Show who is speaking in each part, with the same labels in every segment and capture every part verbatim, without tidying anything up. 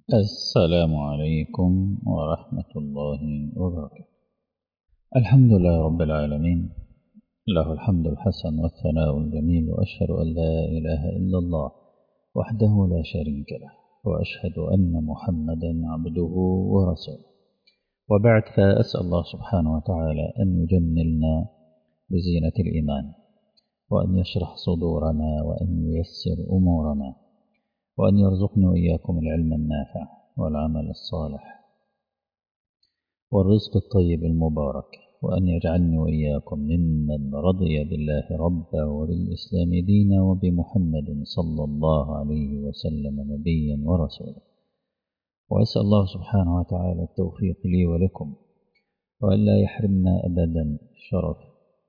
Speaker 1: السلام عليكم ورحمة الله وبركاته. الحمد لله رب العالمين، له الحمد الحسن والثناء الجميل، وأشهد أن لا إله إلا الله وحده لا شريك له، وأشهد أن محمدا عبده ورسوله. وبعد، فأسأل الله سبحانه وتعالى أن يجملنا بزينة الإيمان، وأن يشرح صدورنا، وأن ييسر أمورنا، وأن يرزقني وإياكم العلم النافع والعمل الصالح والرزق الطيب المبارك، وأن يجعلني وإياكم ممن رضي بالله ربا وبالإسلام دينا وبمحمد صلى الله عليه وسلم نبيا ورسولا. وأسأل الله سبحانه وتعالى التوفيق لي ولكم، وأن لا يحرمنا أبدا شرف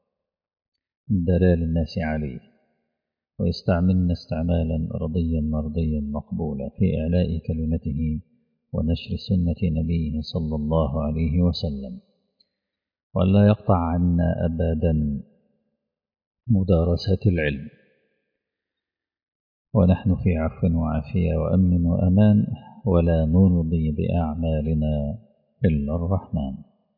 Speaker 1: دلال الناس عليه، ويستعملنا استعمالا رضيا مرضيا مقبولا في إعلاء كلمته ونشر سنة نبيه صلى الله عليه وسلم، وأن لا يقطع عنا أبدا مدارسة العلم، ونحن في عفو وعافية وأمن وأمان، ولا نرضي بأعمالنا إلا الرحمن.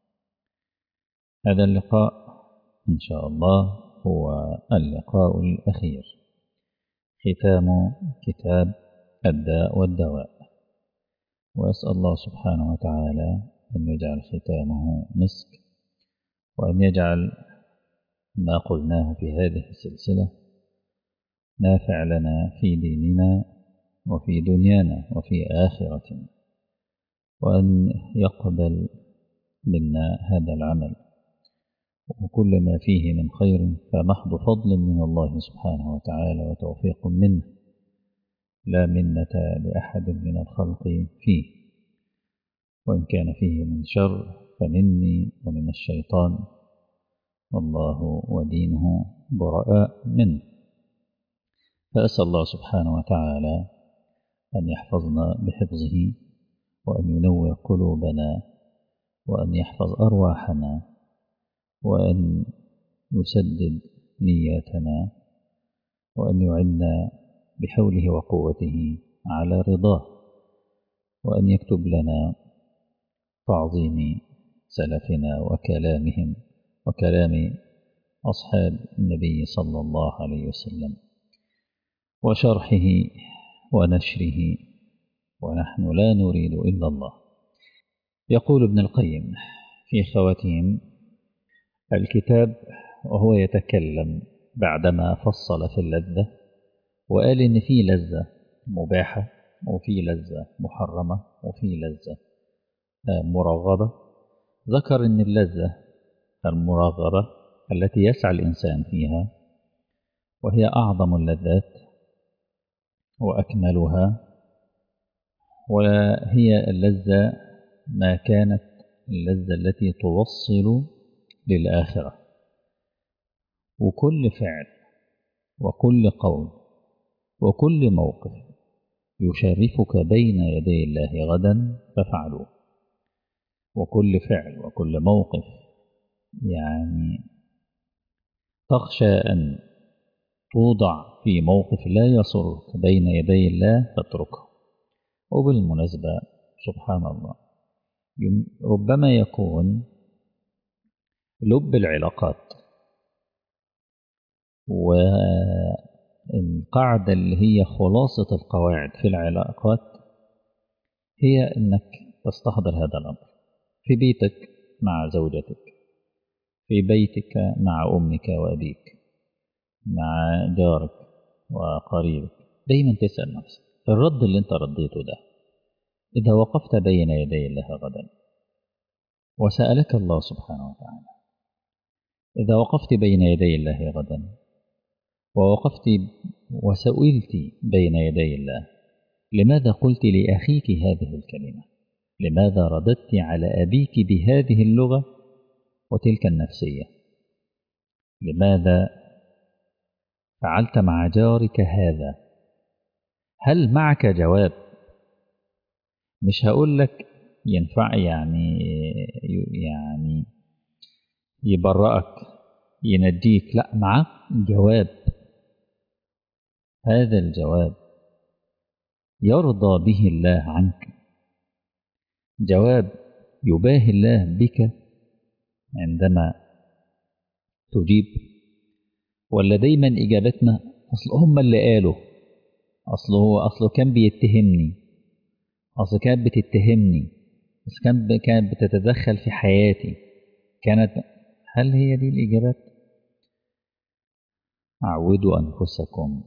Speaker 1: هذا اللقاء إن شاء الله هو اللقاء الأخير، ختام كتاب الداء والدواء، وأسأل الله سبحانه وتعالى أن يجعل ختامه مسك، وأن يجعل ما قلناه في هذه السلسلة نافع لنا في ديننا وفي دنيانا وفي آخرتنا، وأن يقبل منا هذا العمل، وكل ما فيه من خير فمحض فضل من الله سبحانه وتعالى وتوفيق منه، لا منة لأحد من الخلق فيه، وإن كان فيه من شر فمني ومن الشيطان، والله ودينه براء منه. فأسأل الله سبحانه وتعالى أن يحفظنا بحفظه، وأن ينور قلوبنا، وأن يحفظ أرواحنا، وأن يسدد نياتنا، وأن يعنا بحوله وقوته على رضاه، وأن يكتب لنا تعظيم سلفنا وكلامهم وكلام أصحاب النبي صلى الله عليه وسلم وشرحه ونشره، ونحن لا نريد إلا الله. يقول ابن القيم في خواتيم الكتاب وهو يتكلم بعدما فصل في اللذة، وقال إن في لذة مباحة، وفي لذة محرمة، وفي لذة مرغبة. ذكر إن اللذة المرغبة التي يسعى الإنسان فيها، وهي أعظم اللذات وأكملها، وهي اللذة ما كانت اللذة التي توصل للآخرة. وكل فعل وكل قول وكل موقف يشرفك بين يدي الله غدا فافعلوه. وكل فعل وكل موقف يعني تخشى أن توضع في موقف لا يسرك بين يدي الله فاتركه. وبالمناسبة سبحان الله، ربما يكون لب العلاقات والقاعدة اللي هي خلاصة القواعد في العلاقات هي أنك تستحضر هذا الأمر في بيتك مع زوجتك، في بيتك مع أمك وأبيك، مع جارك وقريبك. دايما تسأل نفسك الرد اللي انت رديته ده، إذا وقفت بين يدي الله غدا وسألك الله سبحانه وتعالى، إذا وقفت بين يدي الله غدا ووقفت وسئلت بين يدي الله، لماذا قلت لأخيك هذه الكلمة؟ لماذا رددت على أبيك بهذه اللغة وتلك النفسية؟ لماذا فعلت مع جارك هذا؟ هل معك جواب؟ مش هقول لك ينفع يعني يعني يبرأك ينجيك، لا، معك جواب. هذا الجواب يرضى به الله عنك جواب يباهي الله بك عندما تجيب، ولا دايما إجابتنا أصل هم اللي قالوا، أصل هو أصله كان بيتهمني، أصل كانت بتتهمني، أصل كان كانت بتتدخل في حياتي، كانت. هل هي دي الإجابات؟ عودوا أنفسكم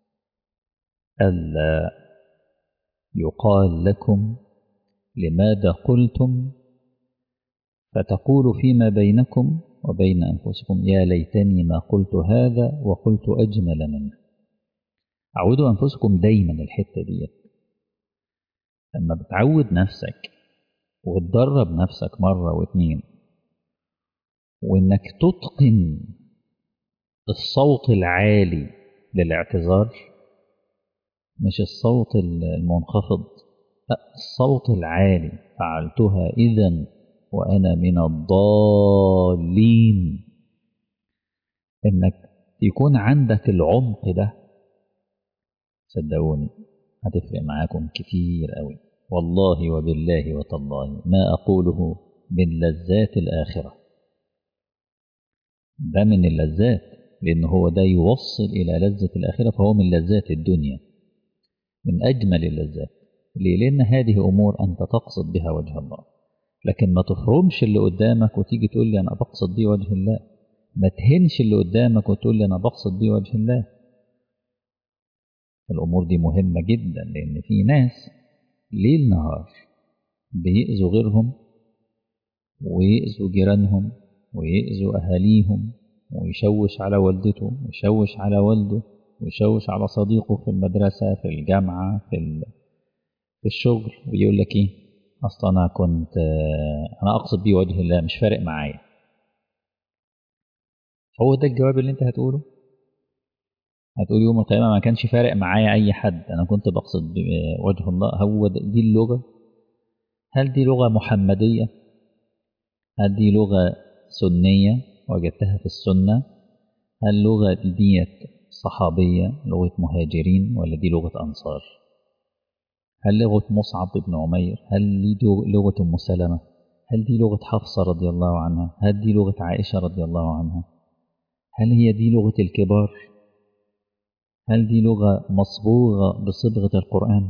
Speaker 1: ألا يقال لكم لماذا قلتم، فتقولوا فيما بينكم وبين أنفسكم يا ليتني ما قلت هذا وقلت أجمل منه. عودوا أنفسكم دايما الحتة دي، لما بتعود نفسك وتدرب نفسك مرة واتنين، وإنك تتقن الصوت العالي للاعتذار، مش الصوت المنخفض، لا الصوت العالي. فعلتها إذن وأنا من الضالين. إنك يكون عندك العمق ده، صدقوني هتفرق معاكم كتير قوي، والله وبالله وتالله ما أقوله من لذات الآخرة. ده من اللذات، لأن هو ده يوصل إلى لذة الآخرة، فهو من لذات الدنيا، من أجمل اللذات. ليه؟ لأن هذه أمور أنت تقصد بها وجه الله، لكن ما تفرمش اللي قدامك وتيجي تقول لي أنا بقصد بيه وجه الله. ما تهنش اللي قدامك وتقول لي أنا بقصد بيه وجه الله. الأمور دي مهمة جدا، لأن في ناس ليل نهار بيأذوا غيرهم، ويأذوا جيرانهم، ويأذوا أهاليهم، ويشوش على والدته، ويشوش على والده، ويشوش على صديقه في المدرسة، في الجامعة، في, في الشغل، ويقول لك إيه أصلا أنا كنت أنا أقصد بيه وجه الله، مش فارق معايا. هو ده الجواب اللي أنت هتقوله؟ هتقول يوم القيامة ما كانش فارق معايا أي حد، أنا كنت بقصد وجه الله؟ هو دي اللغة؟ هل دي لغة محمدية؟ هل دي لغة سنية وجدتها في السنة؟ هل لغة ديت صحابية، لغة مهاجرين، ولا دي لغة أنصار؟ هل لغة مصعب بن عمير؟ هل دي لغة أم سلمة؟ هل دي لغة حفصة رضي الله عنها؟ هل دي لغة عائشة رضي الله عنها؟ هل هي دي لغة الكبار؟ هل دي لغة مصبوغة بصبغة القرآن؟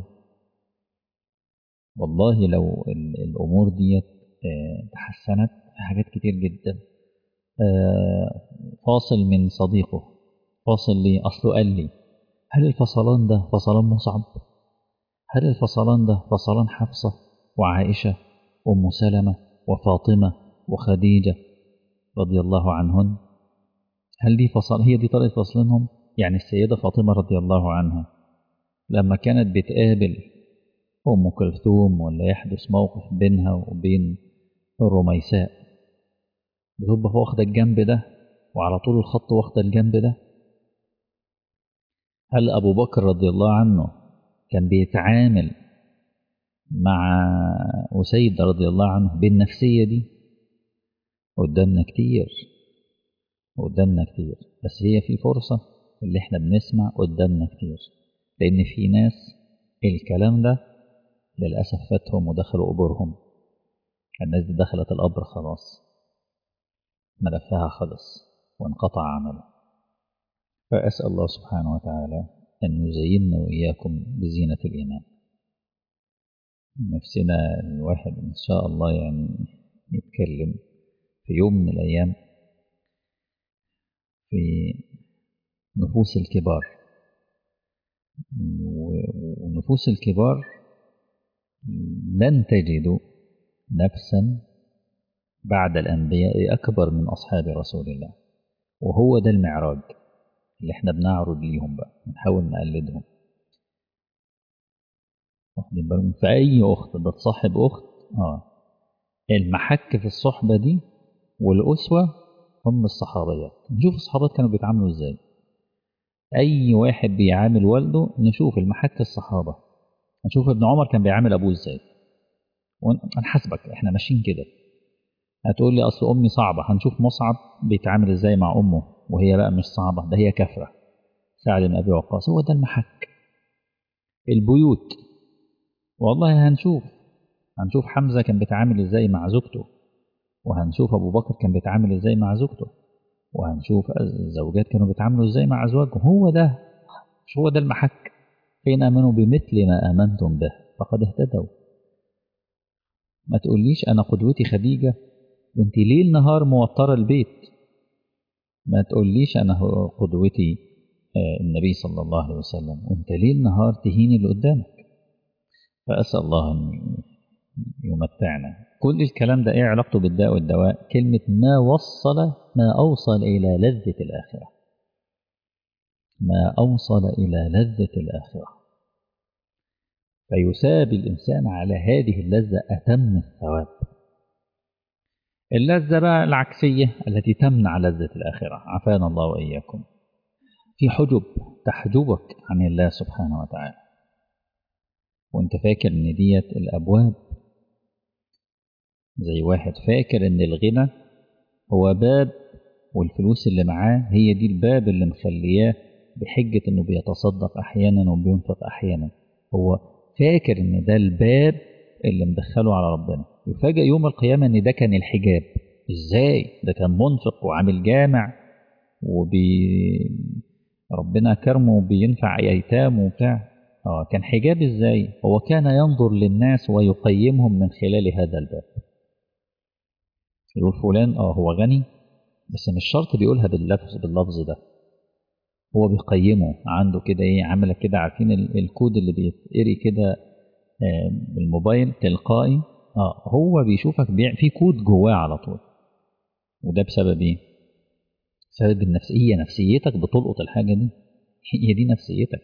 Speaker 1: والله لو الأمور ديت تحسنت في حاجات كتير جدا. فاصل من صديقه، فاصل لي أصله قال لي هل الفصلان ده فصلان مصعب؟ هل الفصلان ده فصلان حفصة وعائشة وأم سلمة وفاطمة وخديجة رضي الله عنهن؟ هل دي فصل هي دي طريقة فصلهم؟ يعني السيدة فاطمة رضي الله عنها لما كانت بتقابل أم كلثوم ولا يحدث موقف بينها وبين الرميساء، بتبقى واخدة الجنب ده وعلى طول الخط واخدة الجنب ده. هل أبو بكر رضي الله عنه كان بيتعامل مع أسيد رضي الله عنه بالنفسية دي؟ قدامنا كتير، قدامنا كتير، بس هي في فرصة اللي احنا بنسمع قدامنا كتير، لأن في ناس الكلام ده للأسف فاتهم ودخلوا قبورهم. الناس دي دخلت القبر خلاص، ملفها خلص وانقطع عمله. فأسأل الله سبحانه وتعالى أن يزيننا وإياكم بزينة الإيمان. نفسنا الواحد إن شاء الله يعني يتكلم في يوم من الأيام في نفوس الكبار، ونفوس الكبار لن تجدوا نفسا بعد الأنبياء أكبر من أصحاب رسول الله. وهو ده المعراج اللي احنا بنعرض ليهم بقى، نحاول نقلدهم. واخدين بالكم؟ فأي أخت بتصاحب أخت آه المحك في الصحبة دي والأسوة هم الصحابيات. نشوف الصحابات كانوا بيتعاملوا ازاي. أي واحد بيعامل والده نشوف المحك الصحابة، نشوف ابن عمر كان بيعامل أبوه ازاي، ونحاسبك احنا ماشيين كده. هتقول لي أصل أمي صعبة، هنشوف مصعب بيتعامل ازاي مع أمه وهي بقى مش صعبة، ده هي كافرة. سعد بن أبي وقاص، هو ده المحك. البيوت والله هنشوف هنشوف حمزة كان بيتعامل ازاي مع زوجته، وهنشوف أبو بكر كان بيتعامل ازاي مع زوجته، وهنشوف الزوجات كانوا بيتعاملوا ازاي مع أزواجهم. هو ده، مش هو ده المحك؟ فإن آمنوا بمثل ما آمنتم به فقد اهتدوا. ما تقوليش أنا قدوتي خديجة وانت ليل نهار موترة البيت. ما تقوليش أنا قدوتي النبي صلى الله عليه وسلم وانت ليل نهار تهيني اللي قدامك. فأسأل الله أن يمتعنا. كل الكلام ده إيه علاقته بالداء والدواء؟ كلمة ما وصل ما أوصل إلى لذة الآخرة، ما أوصل إلى لذة الآخرة، فيثاب الإنسان على هذه اللذة أتم الثواب. اللذة بقى العكسية التي تمنع لذة الآخرة، عافانا الله وإياكم. في حجب تحجبك عن الله سبحانه وتعالى، وانت فاكر ان ديت الأبواب، زي واحد فاكر ان الغنى هو باب والفلوس اللي معاه هي دي الباب اللي مخلياه بحجة انه بيتصدق احيانا وبينفق احيانا. هو فاكر ان ده الباب اللي مدخله على ربنا، يفاجئ يوم القيامة ان ده كان الحجاب. ازاي؟ ده كان منفق وعامل جامع وبي ربنا كرمه وبينفع ايتام وبتاع. اه كان حجاب. ازاي؟ هو كان ينظر للناس ويقيمهم من خلال هذا الباب. يقول فلان اه هو غني، بس مش شرط بيقولها باللفظ باللفظ ده، هو بيقيمه عنده كده ايه، عامله كده. عارفين الكود اللي بيتقري كده آه بالموبايل تلقائي؟ اه هو بيشوفك بيع في كود جواه على طول. وده بسبب ايه؟ بسبب النفسيه. نفسيتك بتلقط الحاجه دي، هي دي نفسيتك.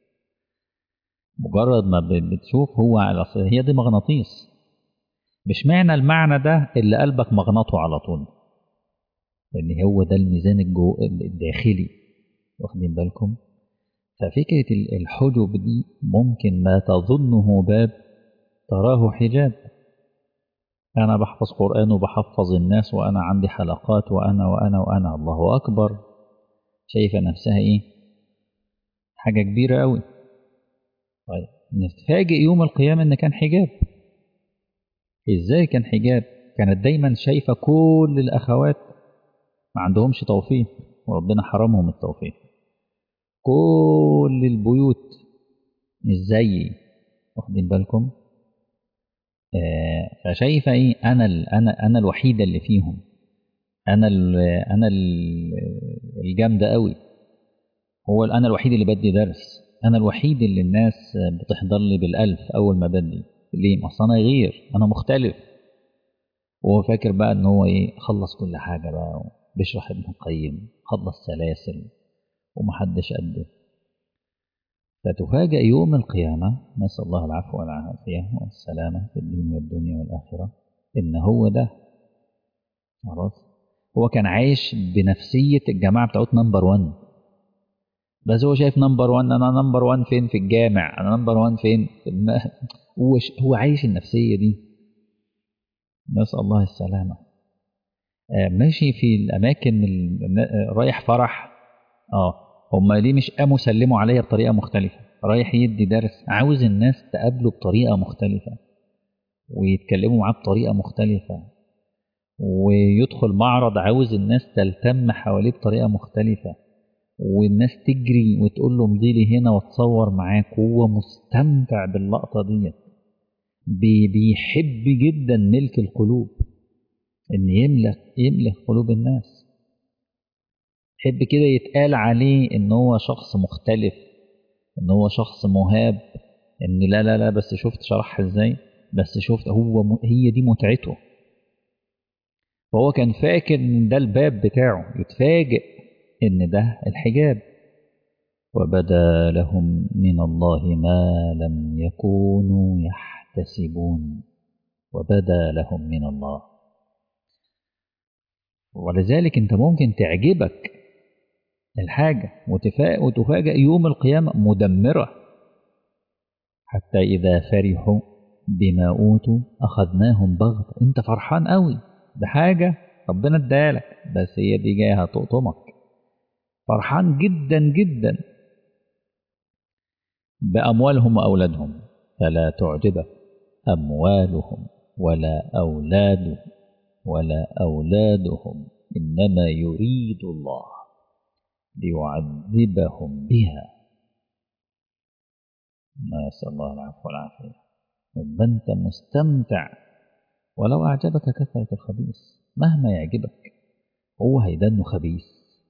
Speaker 1: مجرد ما بتشوف هو على هي دي مغناطيس. مش معنى المعنى ده اللي قلبك مغناطه على طول، لان هو ده الميزان الجو الداخلي. واخدين بالكم؟ ففكرة الحجب دي ممكن ما تظنه باب تراه حجاب. أنا بحفظ قرآن وبحفظ الناس وأنا عندي حلقات وأنا وأنا وأنا الله أكبر، شايفة نفسها إيه؟ حاجة كبيرة أوي. طيب نتفاجئ يوم القيامة إن كان حجاب. إزاي كان حجاب؟ كانت دايما شايفة كل الأخوات ما عندهمش توفيق وربنا حرمهم التوفيق. كل البيوت مش زيي، واخدين بالكم؟ آه فشايفة ايه، انا ال انا انا الوحيدة اللي فيهم، انا ال انا ال الجامدة قوي. هو انا الوحيد اللي بدي درس، انا الوحيد اللي الناس بتحضر لي بالالف اول ما بدي. ليه؟ اصل انا غير، انا مختلف. وهو فاكر بقى ان هو ايه، خلص كل حاجة بقى، بيشرح ابن القيم، خلص سلاسل ومحدش قده. فتفاجأ يوم القيامة، نسأل الله العفو والعافية والسلامة في الدين والدنيا والآخرة، إن هو ده خلاص. هو كان عايش بنفسية الجماعة بتاعت نمبر وان، بس هو شايف نمبر وان. أنا نمبر وان فين؟ في الجامع. أنا نمبر وان فين؟ في الم... هو ش... هو عايش النفسية دي. نسأل الله السلامة. آه ماشي في الأماكن ال... رايح فرح، اه هما ليه مش قاموا سلموا عليا بطريقة مختلفة؟ رايح يدي درس، عاوز الناس تقابله بطريقة مختلفة ويتكلموا معاه بطريقة مختلفة. ويدخل معرض، عاوز الناس تلتم حواليه بطريقة مختلفة، والناس تجري وتقول له امضي لي هنا واتصور معاك. وهو مستمتع باللقطة دي، بي بيحب جدا ملك القلوب، ان يملك يملك قلوب الناس. يحب كده يتقال عليه ان هو شخص مختلف، ان هو شخص مهاب، ان لا لا لا بس شفت شرحها ازاي، بس شفت هو م... هي دي متعته. فهو كان فاكر ان ده الباب بتاعه، يتفاجئ ان ده الحجاب. وبدا لهم من الله ما لم يكونوا يحتسبون، وبدا لهم من الله. ولذلك انت ممكن تعجبك الحاجة وتفاجأ يوم القيامة مدمرة. حتى إذا فرحوا بما أوتوا أخذناهم بغتة. أنت فرحان قوي بحاجة ربنا ادالك، بس هي دي جاية هتقطمك. فرحان جدا جدا بأموالهم وأولادهم، فلا تعجبك أموالهم ولا أولادهم ولا أولادهم إنما يريد الله ليعذبهم بها. نسأل الله العفو والعافية. يبقى أنت مستمتع ولو أعجبك كثرة الخبيث، مهما يعجبك هو هيدنه خبيث،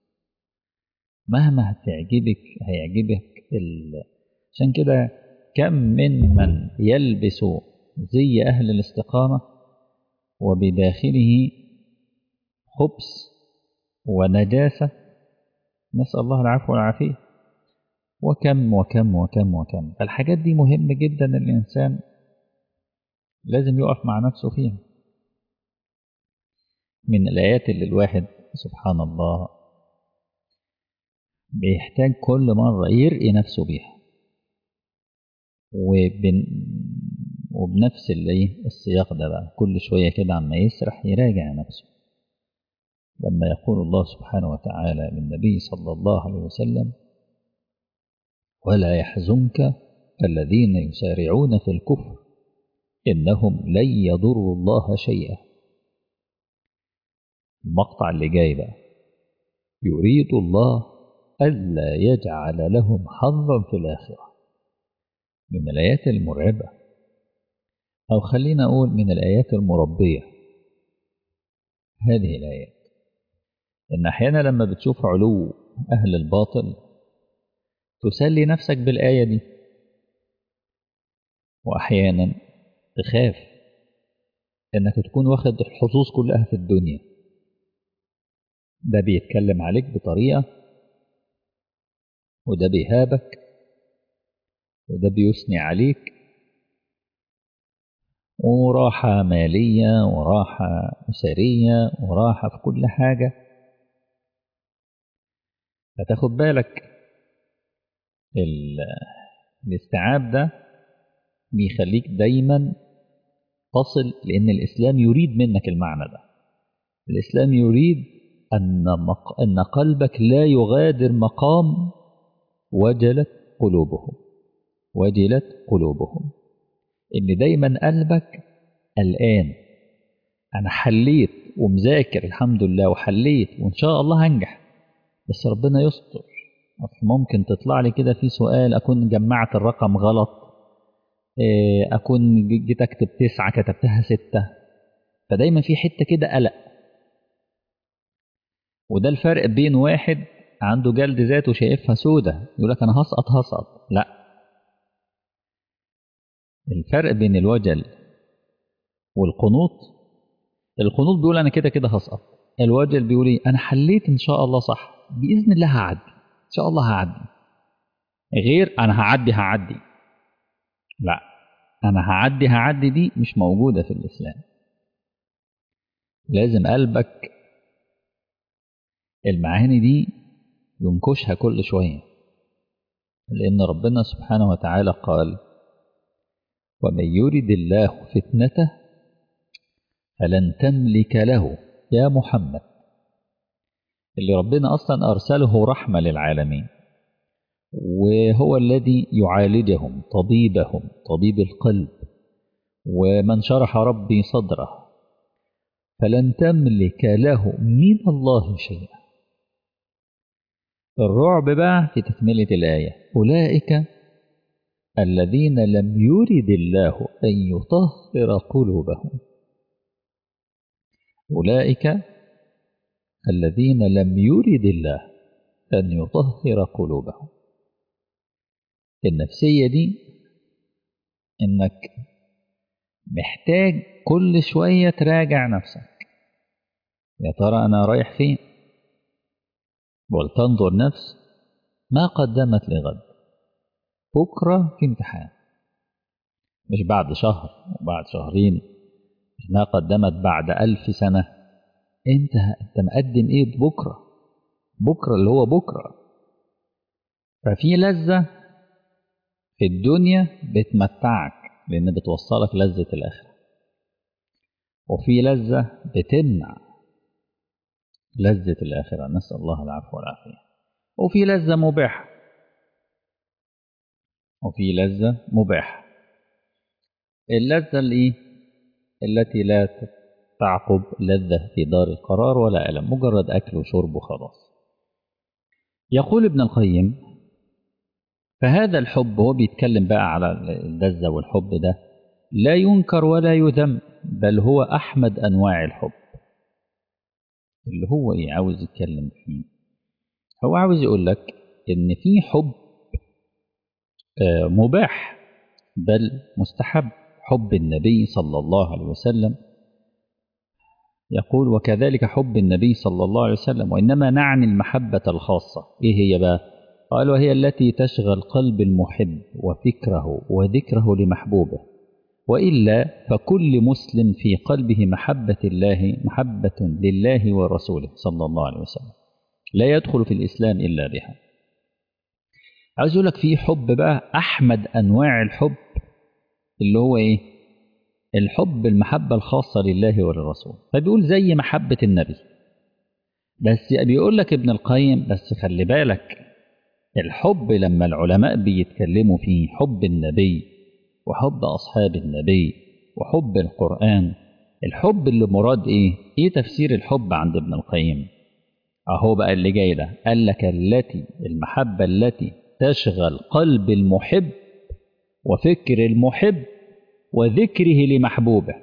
Speaker 1: مهما هتعجبك هيعجبك ال... عشان كده كم من من يلبس زي أهل الاستقامة وبداخله خبث ونجاسة، نسأل الله العفو والعافية. وكم وكم وكم وكم. الحاجات دي مهمة جدا، الإنسان لازم يقف مع نفسه فيها. من الآيات اللي الواحد سبحان الله بيحتاج كل مرة يرقي نفسه بيها، وبن وبنفس اللي السياق ده بقى كل شوية كده عما يسرح يراجع نفسه. لما يقول الله سبحانه وتعالى للنبي صلى الله عليه وسلم: ولا يحزنك الذين يسارعون في الكفر إنهم لن يضروا الله شيئا. المقطع اللي جاي بقى: يريد الله ألا يجعل لهم حظا في الآخرة. من الآيات المرعبة، أو خلينا أقول من الآيات المربية هذه الآيات. إن أحيانا لما بتشوف علو أهل الباطل تسلي نفسك بالآية دي، وأحيانا تخاف إنك تكون واخد الحظوظ كلها في الدنيا. ده بيتكلم عليك بطريقة، وده بيهابك، وده بيثني عليك، وراحة مالية وراحة أسرية وراحة في كل حاجة. فتاخد بالك الاستيعاب ده بيخليك دايما تصل، لأن الإسلام يريد منك المعنى ده. الإسلام يريد أن, مق... أن قلبك لا يغادر مقام وجلت قلوبهم وجلت قلوبهم إن دايما قلبك الآن أنا حليت ومذاكر الحمد لله وحليت وإن شاء الله هنجح، بس ربنا يستر. ممكن تطلع لي كده في سؤال أكون جمعت الرقم غلط، أكون جيت أكتب تسعة كتبتها ستة، فدايما في حتة كده قلق. وده الفرق بين واحد عنده جلد ذات وشايفها سودة يقول لك أنا هسقط هسقط، لا. الفرق بين الوجل والقنوط، القنوط بيقول أنا كده كده هسقط، الوجل بيقول إيه؟ أنا حليت إن شاء الله صح، بإذن الله هعدي، إن شاء الله هعدي. غير أنا هعدي هعدي، لا، أنا هعدي هعدي دي مش موجودة في الإسلام. لازم قلبك المعاني دي ينكشها كل شوية، لأن ربنا سبحانه وتعالى قال: ومن يرد الله فتنته فلن تملك له. يا محمد اللي ربنا أصلا أرسله رحمة للعالمين، وهو الذي يعالجهم، طبيبهم، طبيب القلب، ومن شرح ربي صدره، فلن تملك له من الله شيئا. الرعب بقى في تكملة الآية: أولئك الذين لم يرد الله أن يطهر قلوبهم. أولئك الذين لم يرد الله أن يطهر قلوبهم. النفسية دي إنك محتاج كل شوية تراجع نفسك، يا ترى أنا رايح فين؟ ولتنظر نفس ما قدمت لغد. بكرة في امتحان، مش بعد شهر وبعد شهرين، ما قدمت بعد ألف سنة. انت انت مقدم ايه بكرة؟ بكرة اللي هو بكرة. ففي لذة في الدنيا بتمتعك لأن بتوصلك لذة الآخرة، وفي لذة بتمنع لذة الآخرة، نسأل الله العفو والعافية. وفي لذة مباحة وفي لذة مباحة اللذة الإيه؟ التي لا تعقب لذة في دار القرار ولا ألم، مجرد أكل وشرب وخلاص. يقول ابن القيم: فهذا الحب، هو بيتكلم بقى على اللذة والحب ده، لا ينكر ولا يذم، بل هو أحمد أنواع الحب. اللي هو إيه عاوز يتكلم فيه؟ هو عاوز يقول لك إن في حب مباح بل مستحب، حب النبي صلى الله عليه وسلم. يقول: وكذلك حب النبي صلى الله عليه وسلم، وإنما نعني المحبة الخاصة. إيه هي بقى؟ قال: وهي التي تشغل قلب المحب وفكره وذكره لمحبوبه، وإلا فكل مسلم في قلبه محبة الله محبة لله ورسوله صلى الله عليه وسلم لا يدخل في الإسلام إلا بها. عايز يقول لك في حب بقى أحمد أنواع الحب، اللي هو إيه؟ الحب المحبة الخاصة لله وللرسول. فبيقول زي محبة النبي، بس بيقول لك ابن القيم بس خلي بالك، الحب لما العلماء بيتكلموا فيه حب النبي وحب أصحاب النبي وحب القرآن، الحب اللي مراد إيه؟ إيه تفسير الحب عند ابن القيم؟ أهو بقى اللي جاي ده، قال لك التي المحبة التي تشغل قلب المحب وفكر المحب وذكره لمحبوبه.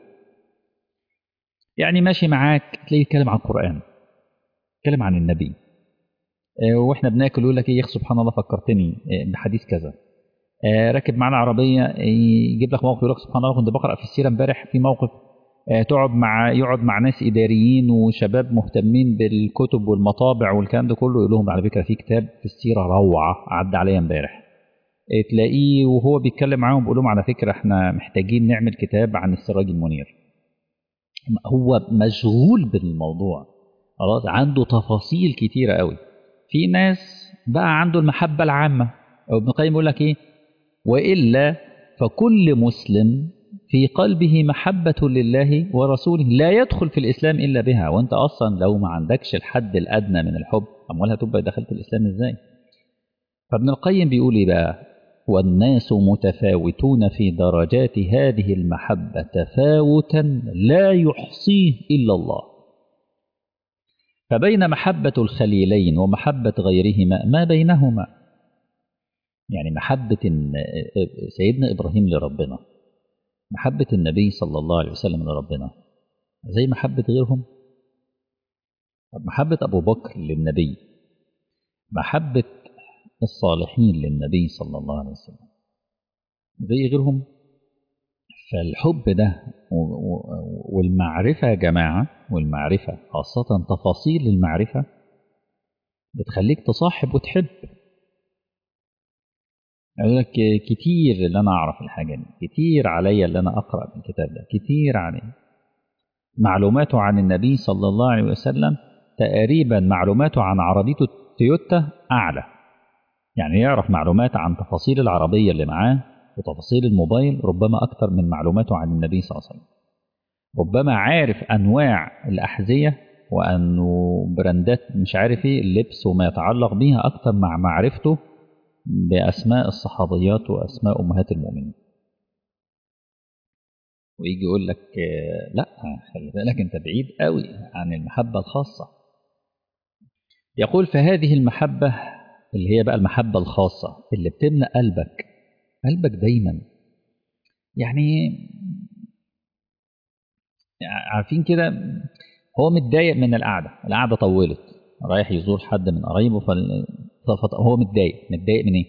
Speaker 1: يعني ماشي معاك تلاقيه يتكلم عن القرآن، يتكلم عن النبي، اه واحنا بناكل يقول لك ايه، سبحان الله فكرتني اه بحديث كذا. اه راكب معانا عربيه يجيب لك موقف يقول لك سبحان الله كنت بقرا في السيره امبارح في موقف، اه تقعد مع يقعد مع ناس اداريين وشباب مهتمين بالكتب والمطابع والكلام ده كله، يقول لهم على فكره في كتاب في السيره روعه عدى عليا امبارح. اه تلاقيه وهو بيتكلم معاهم بيقول لهم على فكره احنا محتاجين نعمل كتاب عن السراج المنير. هو مشغول بالموضوع خلاص، عنده تفاصيل كتيرة قوي. في ناس بقى عنده المحبة العامة، أو ابن القيم يقول لك إيه؟ وإلا فكل مسلم في قلبه محبة لله ورسوله لا يدخل في الإسلام إلا بها. وأنت أصلا لو ما عندكش الحد الأدنى من الحب، أمال هتبقى دخلت الإسلام إزاي؟ فابن القيم بيقول إيه بقى؟ والناس متفاوتون في درجات هذه المحبة تفاوتا لا يحصيه إلا الله. فبين محبة الخليلين ومحبة غيرهما ما بينهما، يعني محبة سيدنا إبراهيم لربنا، محبة النبي صلى الله عليه وسلم لربنا زي محبة غيرهم. محبة أبو بكر للنبي، محبة الصالحين للنبي صلى الله عليه وسلم زي غيرهم. فالحب ده والمعرفة يا جماعة، والمعرفة خاصة تفاصيل المعرفة بتخليك تصاحب وتحب. أقول لك كتير اللي أنا أعرف الحاجة دي، كتير عليا اللي أنا أقرأ في الكتاب ده، كتير علي معلوماته عن النبي صلى الله عليه وسلم تقريبا معلوماته عن عربيته تويوتا أعلى. يعني يعرف معلومات عن تفاصيل العربية اللي معاه وتفاصيل الموبايل ربما أكثر من معلوماته عن النبي صلى الله عليه وسلم. ربما عارف أنواع الأحذية وأنه براندات مش عارف إيه اللبس وما يتعلق بيها أكثر مع معرفته بأسماء الصحابيات وأسماء أمهات المؤمنين. ويجي يقول لك لا خلي بالك أنت بعيد قوي عن المحبة الخاصة. يقول فهذه المحبة اللي هي بقى المحبة الخاصة اللي بتملأ قلبك، قلبك دايما يعني عارفين كده، هو متضايق من القعدة، القعدة طولت، رايح يزور حد من قرايبه فهو متضايق. متضايق من ايه؟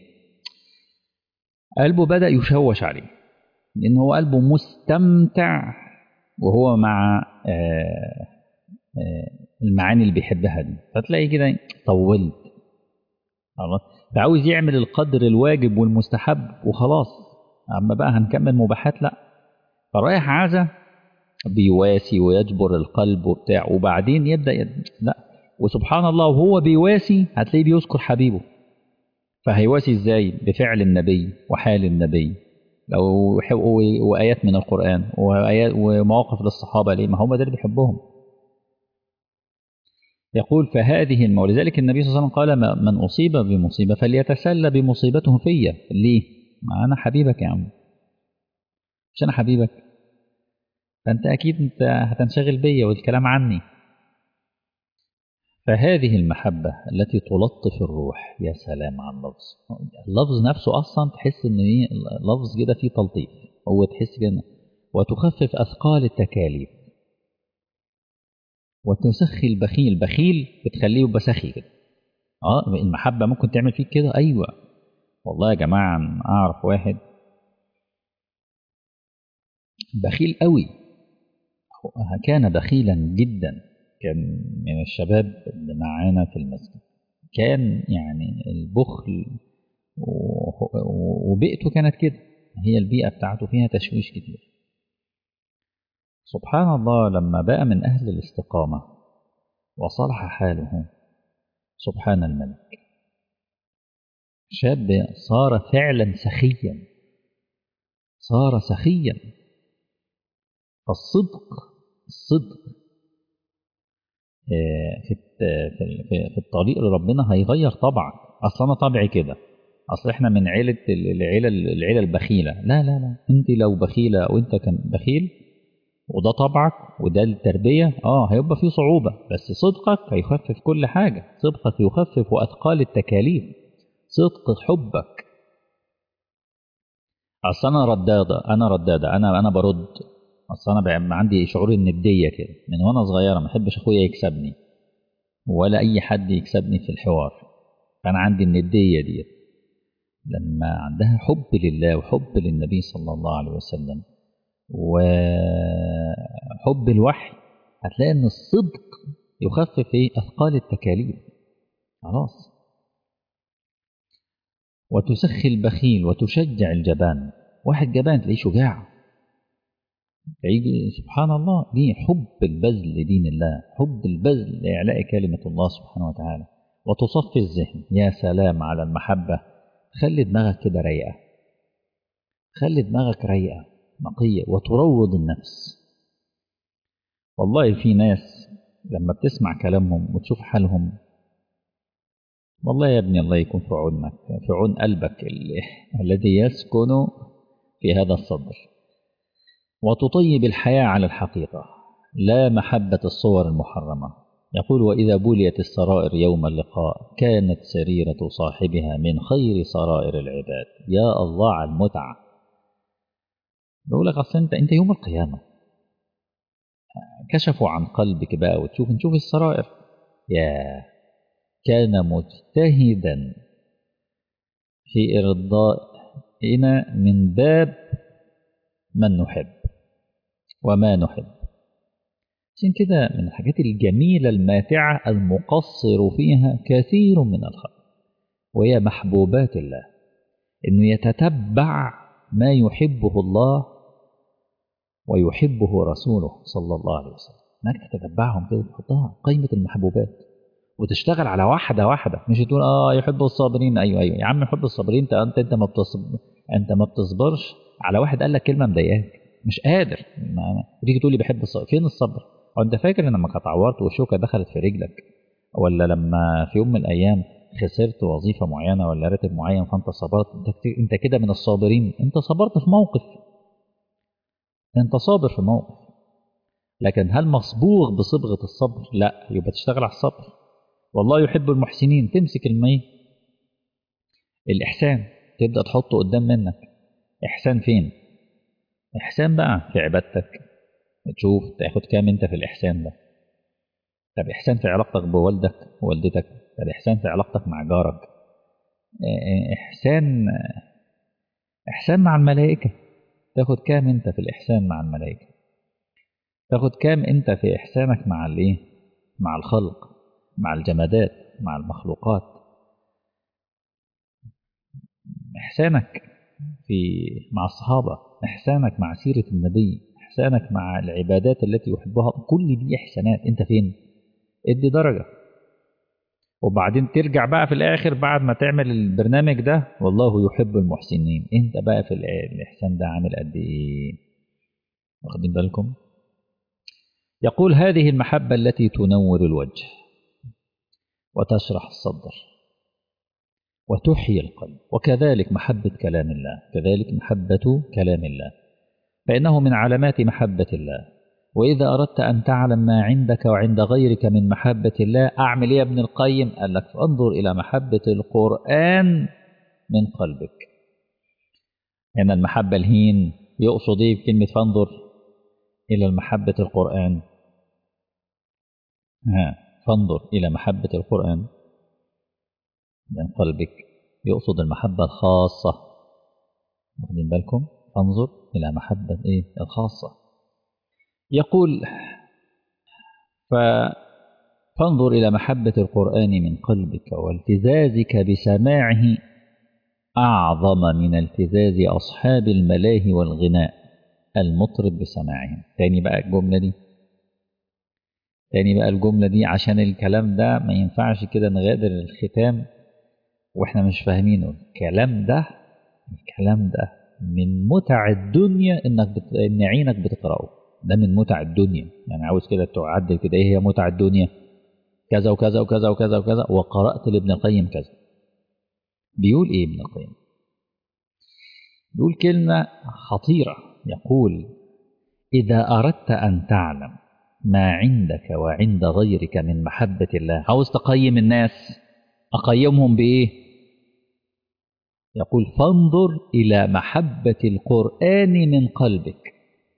Speaker 1: قلبه بدأ يشوش عليه، لأن هو قلبه مستمتع وهو مع آآ آآ المعاني اللي بيحبها دي، فتلاقي كده طولت خلاص، فعاوز يعمل القدر الواجب والمستحب وخلاص، أما بقى هنكمل مباحات لا، فرايح عازة بيواسي ويجبر القلب وبتاع، وبعدين يبدأ يد... لا، وسبحان الله وهو بيواسي هتلاقيه بيذكر حبيبه. فهيواسي ازاي؟ بفعل النبي وحال النبي لو وآيات من القرآن وآيات ومواقف للصحابة ليه، ما هم ده اللي بيحبهم. يقول فهذه المو لذلك النبي صلى الله عليه وسلم قال من أصيب بمصيبة فليتسلى بمصيبته فيا. ليه؟ ما أنا حبيبك يا عم. مش أنا حبيبك؟ فأنت أكيد أنت هتنشغل بيا والكلام عني. فهذه المحبة التي تلطف الروح. يا سلام على اللفظ. اللفظ نفسه أصلا تحس إن إيه، لفظ كده فيه تلطيف. هو تحس كده. وتخفف أثقال التكاليف. وتسخي البخيل. بخيل بتخليه يبقى سخي كده. اه المحبة ممكن تعمل فيك كده. أيوة والله يا جماعة أنا أعرف واحد بخيل قوي. كان بخيلا جدا. كان من الشباب اللي معانا في المسجد. كان يعني البخل و- وبيئته كانت كده. هي البيئة بتاعته فيها تشويش كتير. سبحان الله لما بقى من أهل الاستقامة وصلح حاله. سبحان الملك. شاب صار فعلا سخيا. صار سخيا. فالصدق. الصدق آه، في الت- في في- في الطريق لربنا هيغير طبعك. اصل انا طبعي كده. اصل احنا من عيله ال- العيله العيله البخيله. لا لا لا، انت لو بخيله او انت كان بخيل وده طبعك وده التربيه، اه هيبقى فيه صعوبه، بس صدقك هيخفف كل حاجه. صدقك يخفف اثقال التكاليف. صدق حبك. اصل انا رداده انا رداده انا انا برد. اصل انا بقى عندي شعور النديه كده من وانا صغيره، ما احبش اخويا يكسبني ولا اي حد يكسبني في الحوار. فانا عندي النديه دي. لما عندها حب لله وحب للنبي صلى الله عليه وسلم وحب الوحي، هتلاقي ان الصدق يخفف ايه اثقال التكاليف. خلاص. وتسخي البخيل وتشجع الجبان. واحد جبان تلاقيه شجاع. تلاقيه سبحان الله ليه حب البذل لدين الله، حب البذل لإعلاء كلمة الله سبحانه وتعالى. وتصفي الذهن. يا سلام على المحبة. خلي دماغك كده رايقة. خلي دماغك رايقة نقية. وتروض النفس. والله في ناس لما بتسمع كلامهم وتشوف حالهم، والله يا ابني الله يكون في عونك، في عون قلبك ال- الذي يسكن في هذا الصدر. وتطيب الحياة على الحقيقة. لا محبة الصور المحرمة. يقول وإذا بليت السرائر يوم اللقاء كانت سريرة صاحبها من خير سرائر العباد. يا الله على المتعة. بقول لك أصل أنت أنت يوم القيامة كشفوا عن قلبك بقى وتشوف نشوف السرائر. يا كان مجتهدا في إرضائنا من باب من نحب وما نحب. عشان كده من الحاجات الجميلة الماتعة المقصر فيها كثير من الخلق، وهي محبوبات الله. إنه يتتبع ما يحبه الله ويحبه رسوله صلى الله عليه وسلم. انك تتبعهم كده تحطها قائمة المحبوبات وتشتغل على واحدة واحدة. مش تقول اه يحب الصابرين. ايوه ايوه يا عم يحب الصابرين. انت انت انت ما بتصبر. انت ما بتصبرش على واحد قال لك كلمة مضايقاك مش قادر. ما تيجي تقول لي بحب الصبر. فين الصبر؟ هو انت فاكر ان لما اتعورت والشوكة دخلت في رجلك، ولا لما في يوم من الايام خسرت وظيفة معينة ولا راتب معين فانت صبرت، انت انت كده من الصابرين؟ انت صبرت في موقف. انت صابر في موقف. لكن هل مصبوغ بصبغة الصبر؟ لا. يبقى تشتغل على الصبر. والله يحب المحسنين. تمسك المية الإحسان تبدأ تحطه قدام منك. إحسان فين؟ إحسان بقى في عبادتك. تشوف تاخد كام أنت في الإحسان ده. طب إحسان في علاقتك بوالدك ووالدتك. طب إحسان في علاقتك مع جارك. إحسان إحسان مع الملائكة. تاخد كام أنت في الإحسان مع الملائكة. تاخد كام أنت في إحسانك مع الإيه؟ مع الخلق، مع الجمادات، مع المخلوقات. إحسانك في مع الصحابة، إحسانك مع سيرة النبي، إحسانك مع العبادات التي يحبها. كل دي إحسانات. أنت فين؟ ادي درجة. وبعدين ترجع بقى في الآخر بعد ما تعمل البرنامج ده والله يحب المحسنين. أنت بقى في الإحسان ده عامل قد إيه؟ واخدين بالكم؟ يقول هذه المحبة التي تنور الوجه وتشرح الصدر وتحيي القلب. وكذلك محبة كلام الله. كذلك محبة كلام الله فإنه من علامات محبة الله. وإذا أردت أن تعلم ما عندك وعند غيرك من محبة الله أعمل إيه يا ابن القيم؟ قال لك فانظر إلى محبة القرآن من قلبك. هنا المحبة الهين يقصد إيه بكلمة فانظر إلى محبة القرآن؟ ها فانظر إلى محبة القرآن من قلبك، يقصد المحبة الخاصة. واخدين بالكم؟ فانظر إلى محبة إيه الخاصة. يقول ف فانظر إلى محبة القرآن من قلبك والتزازك بسماعه أعظم من التزاز أصحاب الملاهي والغناء المطرب بسماعهم. تاني بقى الجملة دي تاني بقى الجملة دي عشان الكلام ده ما ينفعش كده نغادر الختام وإحنا مش فاهمينه. الكلام ده الكلام ده من متع الدنيا إنك بت... إن عينك بتقرأه. ده من متع الدنيا. يعني عاوز كده تعدل كده إيه هي متع الدنيا؟ كذا وكذا وكذا وكذا وكذا وقرأت لابن القيم كذا. بيقول إيه ابن القيم؟ بيقول كلمة خطيرة. يقول إذا أردت أن تعلم ما عندك وعند غيرك من محبة الله، عاوز تقيم الناس، أقيمهم بإيه؟ يقول فانظر إلى محبة القرآن من قلبك.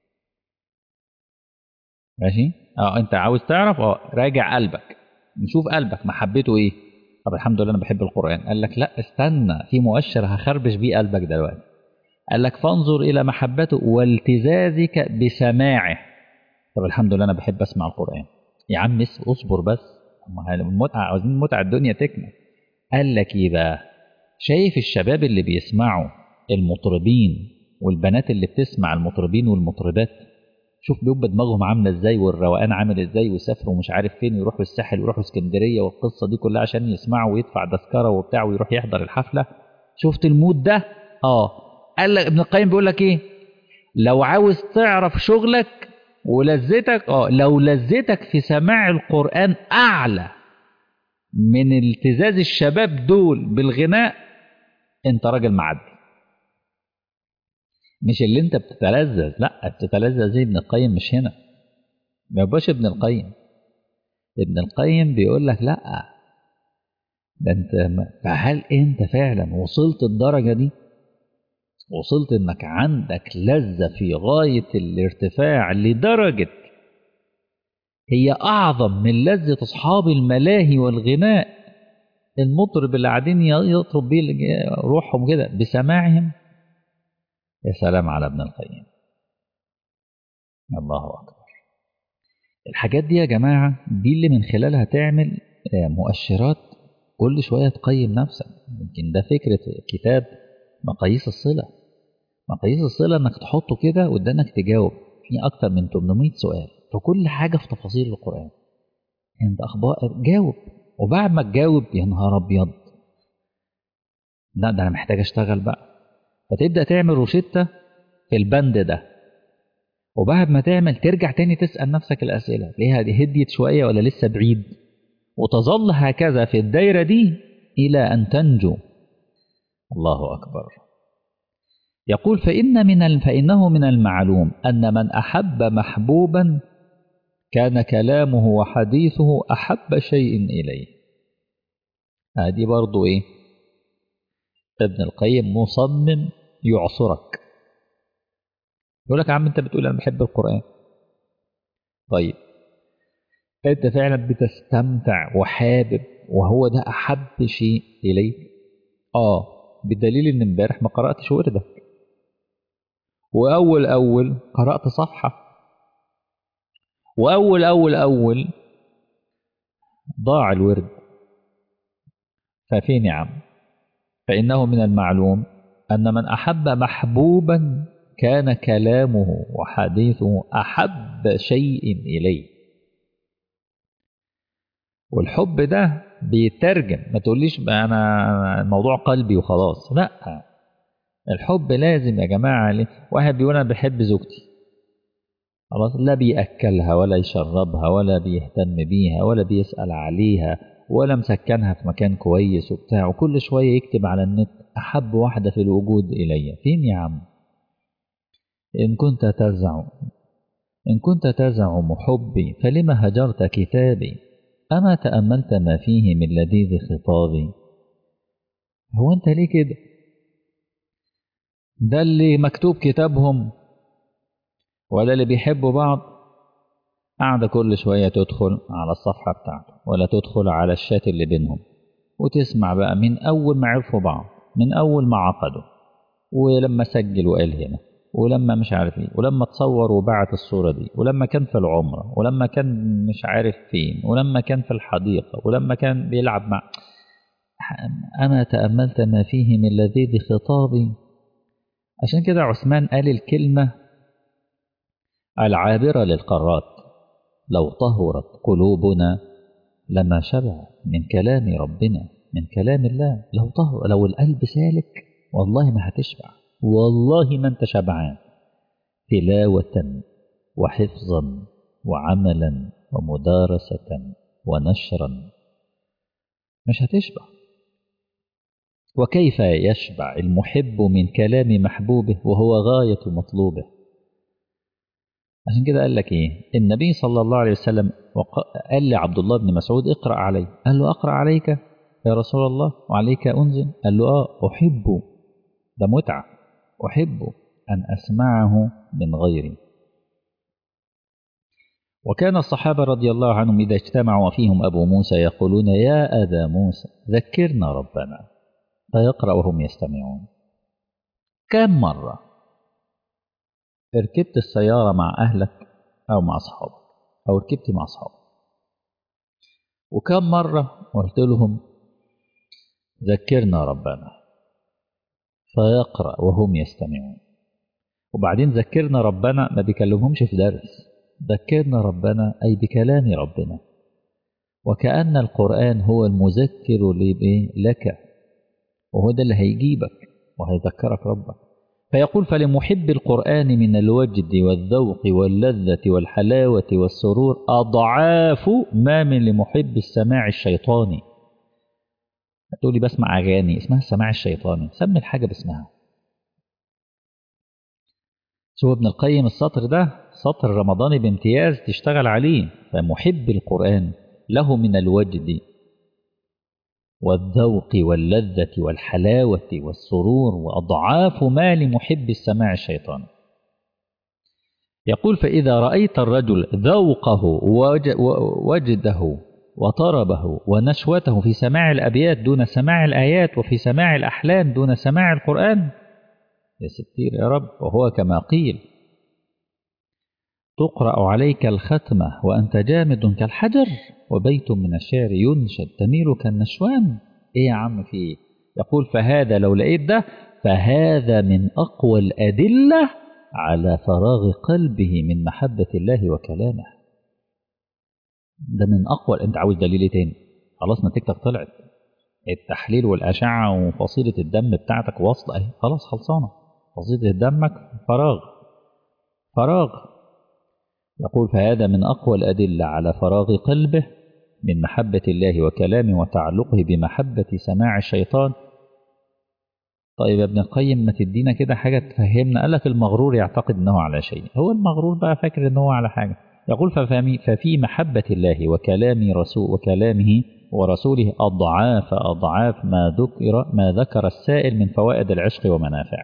Speaker 1: ماشي؟ اه انت عاوز تعرف اه راجع قلبك، نشوف قلبك محبته ايه. طب الحمد لله انا بحب القرآن. قال لك لا استنى، في مؤشر هخربش بيه قلبك دلوقتي. قال لك فانظر إلى محبته والتزازك بسماعه. طب الحمد لله أنا بحب أسمع القرآن. يا عم اصبر بس، المتعة عاوزين متعة الدنيا تكمل. قال لك إيه بقى؟ شايف الشباب اللي بيسمعوا المطربين والبنات اللي بتسمع المطربين والمطربات؟ شوف بيبقى دماغهم عاملة إزاي والروقان عامل إزاي، ويسافروا مش عارف فين ويروحوا الساحل ويروحوا اسكندرية والقصة دي كلها عشان يسمعوا ويدفع تذكرة وبتاع ويروح يحضر الحفلة. شفت المود ده؟ آه. قال لك ابن القيم بيقول لك إيه؟ لو عاوز تعرف شغلك ولذتك اه لو لذتك في سماع القرآن أعلى من التزاز الشباب دول بالغناء، انت راجل معدي. مش اللي انت بتتلذذ، لا بتتلذذ زي ابن القيم مش هنا. ما يبقاش ابن القيم. ابن القيم بيقول لك لا ده انت، فهل انت فعلا وصلت الدرجة دي؟ وصلت انك عندك لذة في غاية الارتفاع لدرجة هي أعظم من لذة أصحاب الملاهي والغناء، المطرب اللي قاعدين يطرب بيه روحهم كده بسماعهم. يا سلام على ابن القيم. الله أكبر. الحاجات دي يا جماعة دي اللي من خلالها تعمل مؤشرات كل شوية تقيم نفسك. يمكن ده فكرة كتاب مقاييس الصلة. مقاييس الصلة انك تحطه كده قدامك تجاوب في أكتر من ثمانمائة سؤال في كل حاجة في تفاصيل القرآن. انت أخبار جاوب، وبعد ما تجاوب يا نهار أبيض لا ده أنا محتاج أشتغل بقى. فتبدأ تعمل روشتة في البند ده، وبعد ما تعمل ترجع تاني تسأل نفسك الأسئلة ليها دي هديت شوية ولا لسه بعيد، وتظل هكذا في الدايرة دي إلى أن تنجو. الله أكبر. يقول فإن من فإنه من المعلوم أن من أحب محبوبا كان كلامه وحديثه أحب شيء إليه. هذه برضو إيه؟ ابن القيم مصمم يعصرك، يقول لك يا عم أنت بتقول أنا بحب القرآن، طيب أنت فعلا بتستمتع وحابب وهو ده أحب شيء إليك؟ آه بدليل إن امبارح ما قرأتش وردك، وأول أول قرأت صفحة، وأول أول أول ضاع الورد. ففين يا عم؟ فإنه من المعلوم أن من أحب محبوبا كان كلامه وحديثه أحب شيء إليه. والحب ده بيترجم، ما تقوليش أنا الموضوع قلبي وخلاص، لا الحب لازم يا جماعة ليه؟ واحد بيقول أنا بحب زوجتي، خلاص لا بيأكلها ولا يشربها ولا بيهتم بيها ولا بيسأل عليها ولا مسكنها في مكان كويس وبتاع، وكل شوية يكتب على النت أحب واحدة في الوجود إلي. فين يا عم؟ إن كنت تزعم إن كنت تزعم حبي فلم هجرت كتابي أما تأملت ما فيه من لذيذ خطابي. هو أنت ليه كده؟ ده اللي مكتوب كتابهم ولا اللي بيحبوا بعض قاعدة كل شوية تدخل على الصفحة بتاعته ولا تدخل على الشات اللي بينهم وتسمع بقى من أول ما عرفوا بعض، من أول ما عقدوا، ولما سجل وقال هنا، ولما مش عارف ايه، ولما تصور وبعت الصورة دي، ولما كان في العمرة، ولما كان مش عارف فين، ولما كان في الحديقة، ولما كان بيلعب مع. أما تأملت ما فيه من لذيذ خطابي. عشان كده عثمان قال الكلمة العابرة للقارات: لو طهرت قلوبنا لما شبع من كلام ربنا، من كلام الله. لو طهر، لو القلب سالك والله ما هتشبع، والله ما انت شبعان تلاوة وحفظا وعملا ومدارسة ونشرا، مش هتشبع. وكيف يشبع المحب من كلام محبوبه وهو غاية مطلوبه؟ عشان كده قال لك ايه النبي صلى الله عليه وسلم، قال لعبد الله بن مسعود: اقرأ علي. قال له: اقرأ عليك يا رسول الله وعليك أنزل؟ قال له: اه أحب، ده متعة، أحب أن أسمعه من غيري. وكان الصحابة رضي الله عنهم إذا اجتمعوا وفيهم أبو موسى يقولون: يا أبا موسى ذكرنا ربنا، فيقرأ وهم يستمعون. كم مرة ركبت السيارة مع أهلك أو مع أصحابك أو ركبت مع أصحابك، وكم مرة قلت لهم: ذكرنا ربنا، فيقرأ وهم يستمعون. وبعدين ذكرنا ربنا ما بيكلمهمش في درس، ذكرنا ربنا أي بكلام ربنا، وكأن القرآن هو المذكر لك، وهو ده اللي هيجيبك وهيذكرك ربك. فيقول: فلمحب القرآن من الوجد والذوق واللذة والحلاوة والسرور أضعاف ما من لمحب السماع الشيطاني. هتقولي بسمع أغاني، اسمها السماع الشيطاني، سمي الحاجة باسمها. شو ابن القيم السطر ده سطر رمضاني بامتياز تشتغل عليه. فمحب القرآن له من الوجد والذوق واللذة والحلاوة والسرور وأضعاف ما لمحب السماع الشيطاني. يقول: فإذا رأيت الرجل ذوقه ووجده وطربه ونشوته في سماع الأبيات دون سماع الآيات، وفي سماع الأحلام دون سماع القرآن، يا ستير يا رب. وهو كما قيل: تقرأ عليك الختمة وأنت جامد كالحجر، وبيت من الشعر ينشد تميل كالنشوان. إيه يا عم في إيه؟ يقول: فهذا لو لقيت ده فهذا من أقوى الأدلة على فراغ قلبه من محبة الله وكلامه. ده من أقوى. أنت عاوز دليل تاني؟ خلاص نتيجتك طلعت، التحليل والأشعة وفصيلة الدم بتاعتك واصلة أهي، خلاص خلصانة. فصيلة دمك فراغ، فراغ. يقول: فهذا من أقوى الأدلة على فراغ قلبه من محبة الله وكلامه وتعلقه بمحبة سماع الشيطان. طيب يا ابن القيم ما تدينا كده حاجة تفهمنا. قال لك: المغرور يعتقد أنه على شيء. هو المغرور بقى فاكر أنه على حاجة. يقول: ففي محبة الله وكلام رسول وكلامه ورسوله أضعاف أضعاف ما ذكر ما ذكر السائل من فوائد العشق ومنافعه.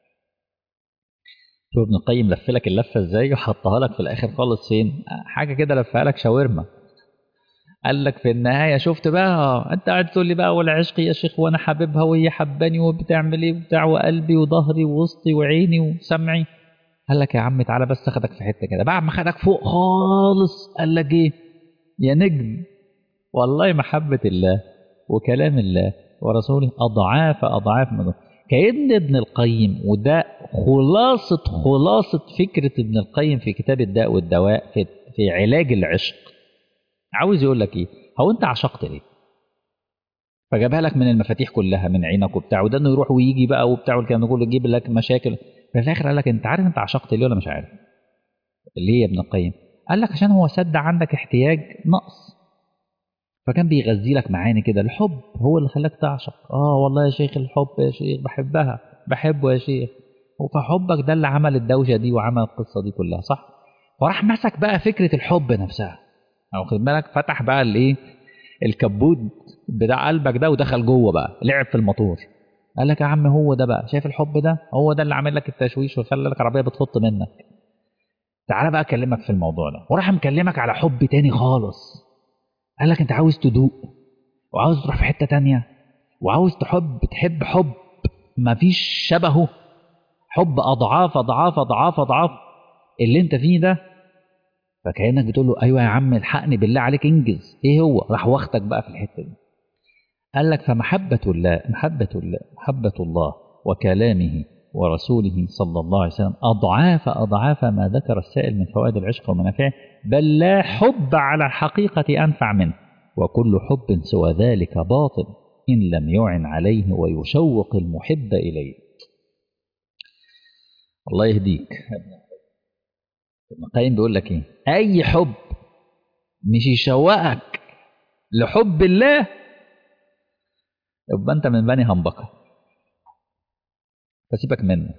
Speaker 1: شوف ابن القيم لف لك اللفة ازاي وحطها لك في الآخر خالص فين؟ حاجة كده لفها لك شاورما. قال لك في النهاية: شفت بقى انت قاعد تقول لي بقى والعشق يا شيخ وانا حاببها وهي حباني وبتعمل ايه وبتاع، وقلبي وظهري ووسطي وعيني وسمعي. قال لك: يا عم تعالى بس اخدك في حتة كده. بعد ما خدك فوق خالص قال لك ايه يا نجم؟ والله محبة الله وكلام الله ورسوله أضعاف أضعاف من. كأن ابن القيم، وده خلاصة خلاصة فكرة ابن القيم في كتاب الداء والدواء في, في علاج العشق، عاوز يقول لك ايه؟ هو انت عشقت ليه؟ فجابها لك من المفاتيح كلها من عينك وبتاع، وده انه يروح ويجي بقى وبتاع والكلام كله يجيب لك مشاكل. في الاخر قال لك: انت عارف انت عشقت ليه ولا مش عارف؟ ليه يا ابن القيم؟ قال لك: عشان هو سد عندك احتياج نقص، فكان بيغذي لك معاني كده. الحب هو اللي خلاك تعشق. اه والله يا شيخ الحب يا شيخ بحبها، بحبه يا شيخ، فحبك ده اللي عمل الدوشه دي وعمل القصه دي كلها، صح؟ فراح مسك بقى فكره الحب نفسها، او خد بالك فتح بقى الايه، الكبوت بتاع قلبك ده ودخل جوه بقى، لعب في الموتور. قال لك يا عم هو ده بقى، شايف الحب ده هو ده اللي عامل لك التشويش وخلى لك عربيه بتفط منك. تعالى بقى اكلمك في الموضوع ده. وراح مكلمك على حب تاني خالص. قال لك انت عاوز تدوق وعاوز تروح في حته تانيه وعاوز تحب، تحب حب مفيش شبهه، حب اضعاف اضعاف اضعاف اضعاف اللي انت فيه ده. فكانك بتقول له ايوه يا عم الحقني بالله عليك انجز. ايه هو؟ راح واخدك بقى في الحته دي. قال لك فمحبه الله محبه الله محبه الله وكلامه ورسوله صلى الله عليه وسلم أضعاف أضعاف ما ذكر السائل من فوائد العشق ومنافعه، بل لا حب على الحقيقة أنفع منه، وكل حب سوى ذلك باطل إن لم يعن عليه ويشوق المحب إليه. الله يهديك. ابن القيم بيقول لك إيه؟ أي حب مش يشوقك لحب الله يبقى أنت من بني همبكة، فسيبك منه.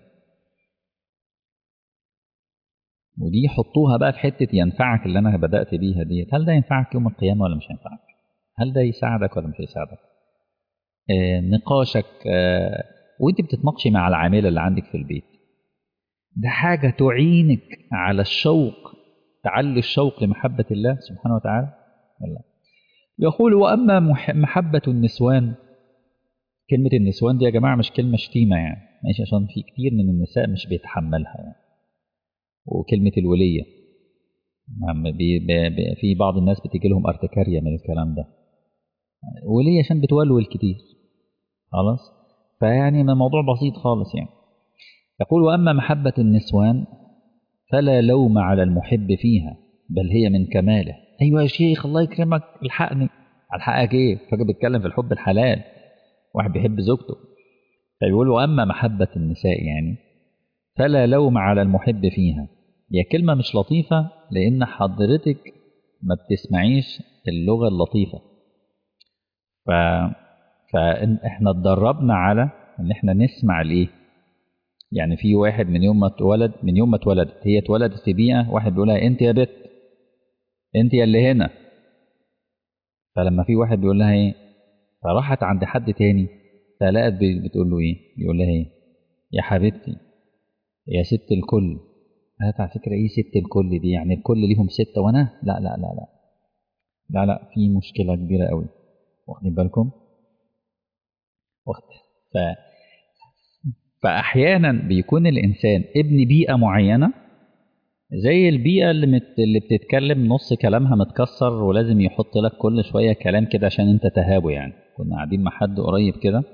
Speaker 1: ودي حطوها بقى في حتة ينفعك اللي أنا بدأت بيها ديت. هل ده ينفعك يوم القيامة ولا مش هينفعك؟ هل ده يساعدك ولا مش هيساعدك؟ آه نقاشك آه وانت بتتناقشي مع العاملة اللي عندك في البيت، ده حاجة تعينك على الشوق، تعلي الشوق لمحبة الله سبحانه وتعالى. الله يقول وأما محبة النسوان. كلمة النسوان دي يا جماعة مش كلمة شتيمة يعني، ماشي، عشان في كتير من النساء مش بيتحملها يعني. وكلمة الولية بي بي في بعض الناس بتيجي لهم ارتكارية من الكلام ده، وليه؟ عشان بتولول كتير خلاص. فيعني الموضوع بسيط خالص يعني. يقول وأما محبة النسوان فلا لوم على المحب فيها، بل هي من كماله. أيوة يا شيخ الله يكرمك الحقني. الحقك إيه؟ فاكر بيتكلم في الحب الحلال، واحد بيحب زوجته. فيقول وأما محبة النساء يعني فلا لوم على المحب فيها. هي كلمة مش لطيفة لأن حضرتك ما بتسمعيش اللغة اللطيفة. ف... فإحنا اتدربنا على إن إحنا نسمع ليه. يعني في واحد من يوم ما اتولد، من يوم ما اتولدت هي اتولدت في بيئة واحد بيقولها أنت يا بت، أنت يا اللي هنا. فلما في واحد بيقول لها إيه، فراحت عند حد تاني فلقت بتقول له إيه، بيقول لها إيه، يا حبيبتي يا ست الكل. قالت على فكرة إيه ست الكل دي؟ يعني الكل ليهم ستة وأنا لا لا لا لا لا لا في مشكلة كبيرة قوي، واخدين بالكم؟ واخد. ف... فأحيانا بيكون الإنسان ابن بيئة معينة، زي البيئة اللي, مت... اللي بتتكلم نص كلامها متكسر ولازم يحط لك كل شوية كلام كده عشان انت تهابه. يعني كنا قاعدين مع حد قريب كده،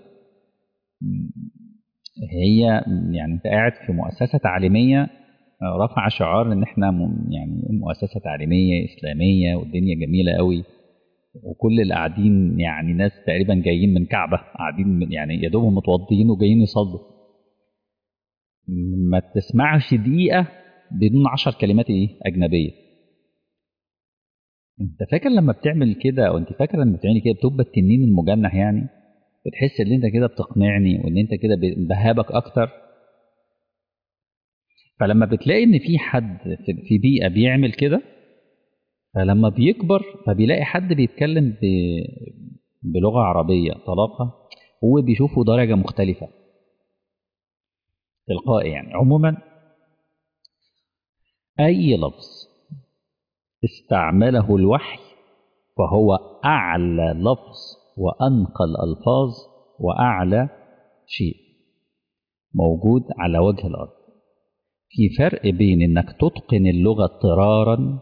Speaker 1: هي يعني انت قاعد في مؤسسة تعليمية رفع شعار ان احنا م... يعني مؤسسة تعليمية إسلامية والدنيا جميلة قوي، وكل اللي قاعدين يعني ناس تقريبا جايين من كعبة، قاعدين يعني يا دوبهم متوضيين وجايين يصلوا. ما تسمعش دقيقة بدون عشر كلمات ايه أجنبية. انت فاكر لما بتعمل كده، او انت فاكره لما بتعملي كده بتبقى التنين المجنح يعني، بتحس ان انت كده بتقنعني وان انت كده بهابك اكتر. فلما بتلاقي ان في حد في بيئة بيعمل كده، فلما بيكبر فبيلاقي حد بيتكلم ب... بلغة عربية طلاقة، هو بيشوفه درجة مختلفة تلقائي. يعني عموما أي لفظ استعمله الوحي فهو أعلى لفظ وأنقى الألفاظ وأعلى شيء موجود على وجه الأرض. في فرق بين إنك تتقن اللغة اضطرارا،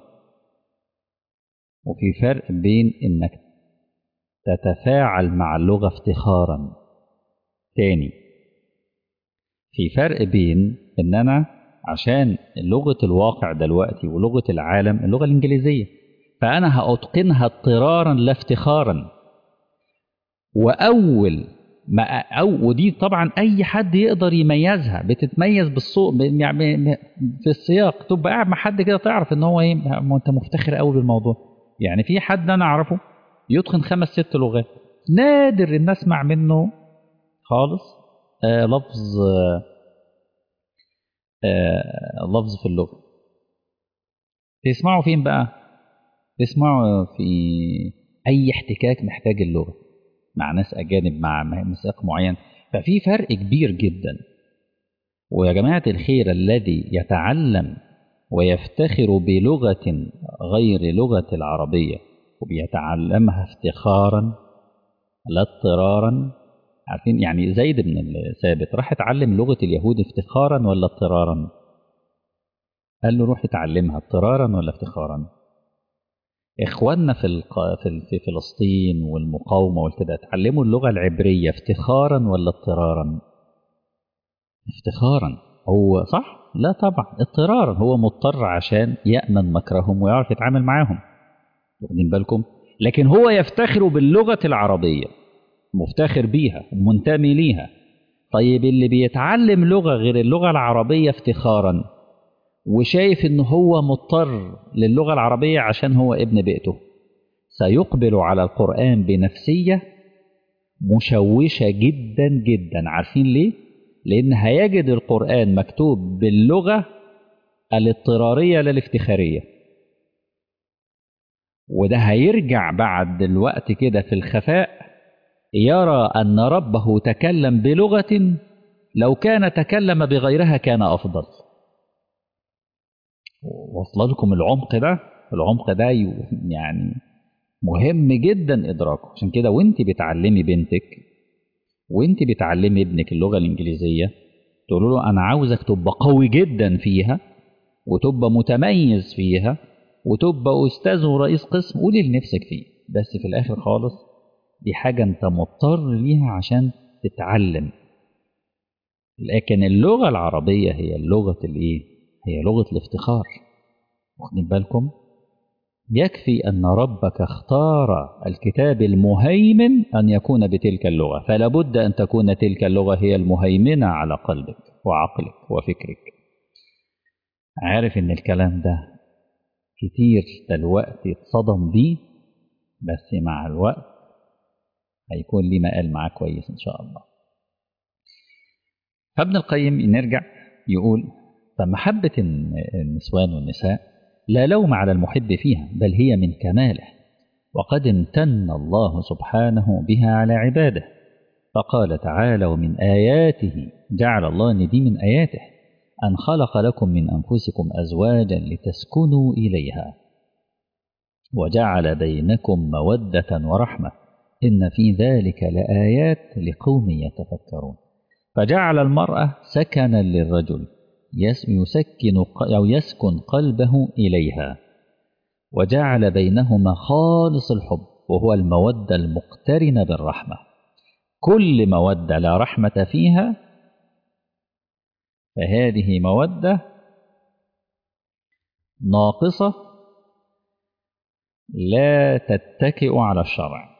Speaker 1: وفي فرق بين إنك تتفاعل مع اللغة افتخارا. تاني، في فرق بين إن أنا عشان لغة الواقع دلوقتي ولغة العالم اللغة الإنجليزية، فأنا هأتقنها اضطرارا لا افتخارا. وأول ما أو ودي طبعا أي حد يقدر يميزها، بتتميز بالصوت يعني في السياق. تبقى قاعد مع حد كده تعرف إن هو إيه، أنت مفتخر قوي بالموضوع. يعني في حد أنا أعرفه يتقن خمس ست لغات، نادر إن أسمع منه خالص آه لفظ آه آه لفظ في اللغة. تسمعه فين بقى؟ تسمعه في أي احتكاك محتاج اللغة مع ناس أجانب، مع مساق معين. ففي فرق كبير جدا. ويا جماعة الخير، الذي يتعلم ويفتخر بلغة غير لغة العربية وبيتعلمها افتخارا لا اضطرارا. عارفين يعني زيد بن ثابت راح اتعلم لغة اليهود افتخارا ولا اضطرارا؟ قال له روح اتعلمها اضطرارا ولا افتخارا؟ اخواننا في الق... في في فلسطين والمقاومة والكده اتعلموا اللغة العبرية افتخارا ولا اضطرارا؟ افتخارا. هو صح؟ لا طبعا اضطرارا، هو مضطر عشان يأمن مكرهم ويعرف يتعامل معاهم. واخدين بالكم؟ لكن هو يفتخر باللغة العربية، مفتخر بيها ومنتمي ليها. طيب اللي بيتعلم لغة غير اللغة العربية افتخارا وشايف ان هو مضطر للغة العربية عشان هو ابن بيئته، سيقبل على القرآن بنفسية مشوشة جدا جدا. عارفين ليه؟ لأن هيجد القرآن مكتوب باللغة الاضطرارية لا الافتخارية، وده هيرجع بعد الوقت كده في الخفاء يرى أن ربه تكلم بلغة لو كان تكلم بغيرها كان أفضل. وصل لكم العمق ده؟ العمق ده يعني مهم جدا إدراكه. عشان كده وانت بتعلمي بنتك وانت بتعلمي ابنك اللغة الإنجليزية، تقولوا له أنا عاوزك تبقى قوي جدا فيها وتبقى متميز فيها وتبقى أستاذ ورئيس قسم، قولي لنفسك فيه، بس في الآخر خالص دي حاجة أنت مضطر ليها عشان تتعلم. لكن اللغة العربية هي اللغة الإيه؟ هي لغة الافتخار. واخدين بالكم؟ يكفي أن ربك اختار الكتاب المهيمن أن يكون بتلك اللغة، فلا بد أن تكون تلك اللغة هي المهيمنة على قلبك وعقلك وفكرك. عارف إن الكلام ده كتير دلوقتي اتصدم بيه، بس مع الوقت هيكون ليه مقال معاه كويس إن شاء الله. فابن القيم نرجع يقول: فمحبة النسوان والنساء لا لوم على المحب فيها، بل هي من كماله، وقد امتن الله سبحانه بها على عباده، فقال تعالى: ومن آياته، جعل الله إن دي من آياته، أن خلق لكم من أنفسكم أزواجا لتسكنوا إليها وجعل بينكم مودة ورحمة إن في ذلك لآيات لقوم يتفكرون. فجعل المرأة سكنا للرجل يسكن أو يسكن قلبه إليها، وجعل بينهما خالص الحب وهو المودة المقترنة بالرحمة. كل مودة لا رحمة فيها فهذه مودة ناقصة لا تتكئ على الشرع.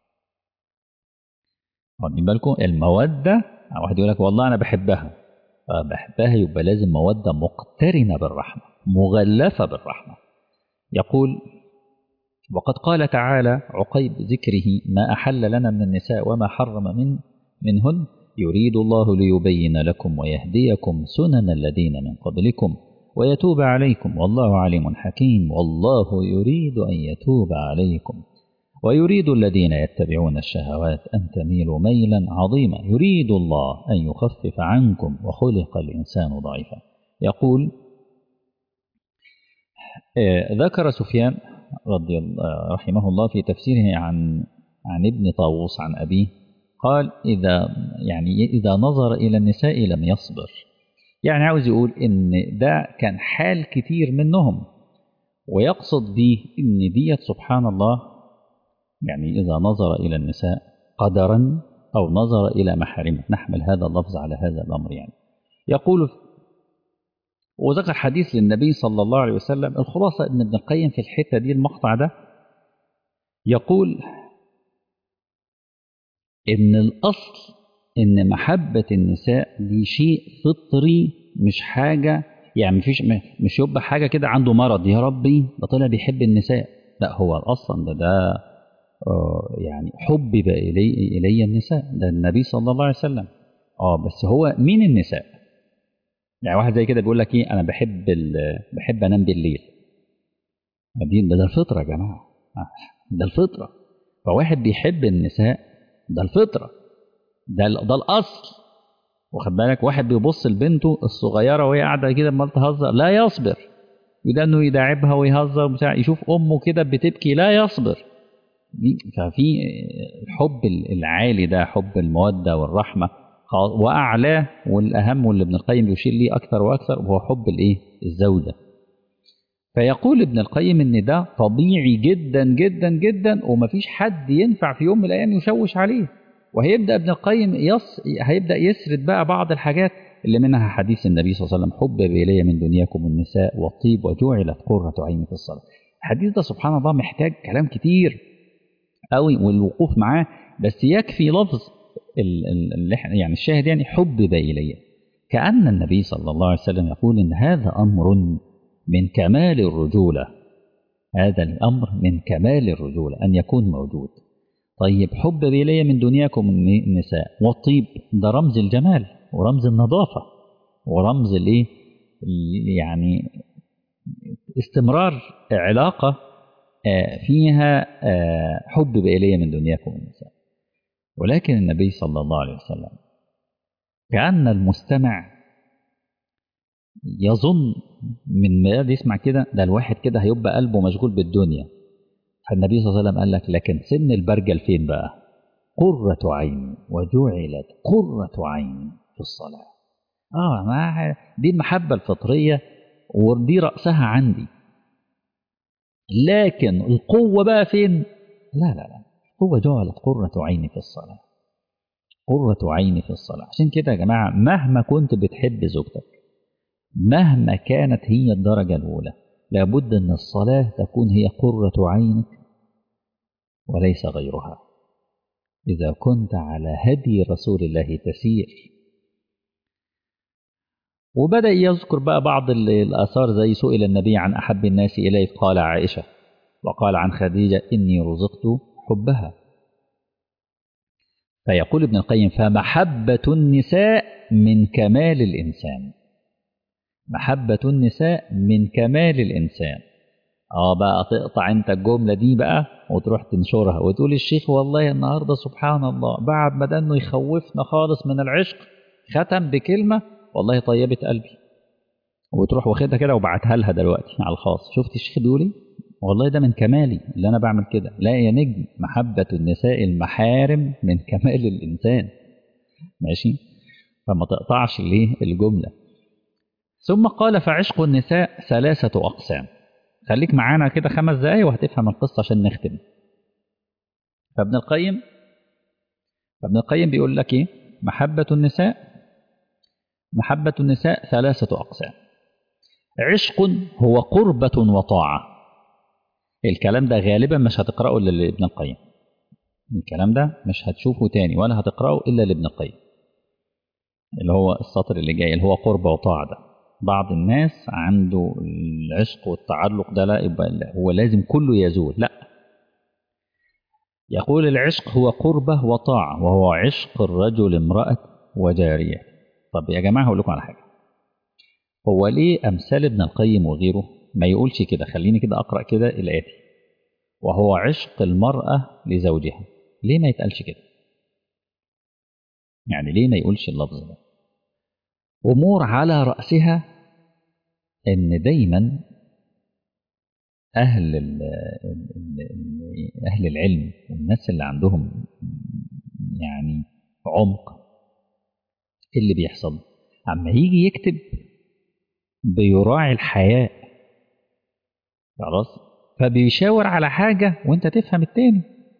Speaker 1: واخدين بالكم؟ المودة، واحد يقول لك والله أنا بحبها، بحبها يبقى لازم مودة مقترنة بالرحمة مغلفة بالرحمة. يقول: وقد قال تعالى عقيب ذكره ما أحل لنا من النساء وما حرم من منهن: يريد الله ليبين لكم ويهديكم سنن الذين من قبلكم ويتوب عليكم والله عليم حكيم. والله يريد أن يتوب عليكم ويريد الذين يتبعون الشهوات أن تميلوا ميلا عظيما. يريد الله أن يخفف عنكم وخلق الإنسان ضعيفا. يقول: آه ذكر سفيان رضي الله رحمه الله في تفسيره عن عن ابن طاووس عن أبيه قال: إذا يعني إذا نظر إلى النساء لم يصبر. يعني عاوز يقول إن ده كان حال كتير منهم، ويقصد به إن ديت سبحان الله يعني إذا نظر إلى النساء قدرا أو نظر إلى محارمه، نحمل هذا اللفظ على هذا الأمر. يعني يقول، وذكر حديث للنبي صلى الله عليه وسلم. الخلاصة أن ابن القيم في الحتة دي المقطع ده يقول إن الأصل إن محبة النساء دي شيء فطري، مش حاجة يعني مفيش مش يبقى حاجة كده عنده مرض يا ربي ده طلع بيحب النساء. لا، هو أصلا ده ده آه يعني حبب إلي إلي النساء، ده النبي صلى الله عليه وسلم. آه بس هو مين النساء؟ يعني واحد زي كده بيقول لك ايه، انا بحب بحب انام بالليل. دي ده, ده الفطره يا جماعه، ده الفطره. فواحد بيحب النساء، ده الفطره، ده ده الاصل. واخد بالك، واحد بيبص لبنته الصغيره وهي قاعده كده عمال تهزر لا يصبر، وده انه يداعبها ويهزر وبتاع، يشوف امه كده بتبكي لا يصبر. دي ففي الحب العالي ده حب الموده والرحمه، واعلاه والاهم واللي ابن القيم بيشير ليه اكثر واكثر هو حب الايه الزوجه. فيقول ابن القيم ان ده طبيعي جدا جدا جدا، ومفيش حد ينفع في يوم من الايام يشوش عليه. وهيبدا ابن القيم يص... هيبدا يسرد بقى بعض الحاجات اللي منها حديث النبي صلى الله عليه وسلم: حبب الي من دنياكم النساء والطيب وجعلت قرة عيني في الصلاة. الحديث ده سبحان الله محتاج كلام كتير قوي والوقوف معاه، بس يكفي لفظ اللي يعني الشاهد يعني حبب الي، كأن النبي صلى الله عليه وسلم يقول ان هذا امر من كمال الرجولة، هذا الأمر من كمال الرجولة أن يكون موجود. طيب حب إلي من دنياكم النساء والطيب، ده رمز الجمال ورمز النظافة ورمز الإيه، يعني استمرار علاقة فيها حب إلي من دنياكم النساء. ولكن النبي صلى الله عليه وسلم كأن المستمع يظن من ما يسمع كده ده الواحد كده هيبقى قلبه مشغول بالدنيا. فالنبي صلى الله عليه وسلم قال لك: لكن سن البرجل فين بقى؟ قرة عيني وجعلت قرة عيني في الصلاة. اه ما دي المحبة الفطرية ودي رأسها عندي. لكن القوة بقى فين؟ لا لا لا، القوة جعلت قرة عيني في الصلاة، قرة عيني في الصلاة. عشان كده يا جماعة مهما كنت بتحب زوجتك، مهما كانت هي الدرجة الأولى، لابد أن الصلاة تكون هي قرة عينك وليس غيرها. إذا كنت على هدي رسول الله تسير. وبدأ يذكر بقى بعض الآثار، زي سئل النبي عن أحب الناس إليه قال عائشة، وقال عن خديجة إني رزقت حبها. فيقول ابن القيم: فمحبة النساء من كمال الإنسان، محبة النساء من كمال الإنسان. اه بقى تقطع انت الجملة دي بقى وتروح تنشرها وتقول الشيخ والله النهاردة سبحان الله بعد ما ده انه يخوفنا خالص من العشق ختم بكلمة والله طيبت قلبي، وتروح واخدها كده وبعتها لها دلوقتي على الخاص. شفت الشيخ بيقول ايه؟ والله ده من كمالي اللي انا بعمل كده. لا يا نجم، محبة النساء المحارم من كمال الانسان. ماشي، فما تقطعش ليه الجملة. ثم قال: فعشق النساء ثلاثة أقسام. خليك معانا كده خمس دقايق وهتفهم القصة عشان نختم. فابن القيم فابن القيم بيقول لك ايه؟ محبة النساء محبة النساء ثلاثة أقسام. عشق هو قربة وطاعة. الكلام ده غالبا مش هتقرأه إلا لابن القيم، الكلام ده مش هتشوفه تاني ولا هتقرأه إلا لابن القيم، اللي هو السطر اللي جاي اللي هو قربة وطاعة ده. بعض الناس عنده العشق والتعلق ده لا يبقى هو لازم كله يزول، لا. يقول: العشق هو قربة وطاعة، وهو عشق الرجل امرأة وجارية. طب يا جماعة هقول لكم على حاجة، هو ليه أمثال ابن القيم وغيره ما يقولش كده؟ خليني كده أقرأ كده الآتي: وهو عشق المرأة لزوجها. ليه ما يتقالش كده؟ يعني ليه ما يقولش اللفظ ده؟ أمور على رأسها إن دايما أهل ال أهل العلم والناس اللي عندهم يعني عمق اللي بيحصل أما يجي يكتب بيراعي الحياء، خلاص، فبيشاور على حاجة وانت تفهم التاني.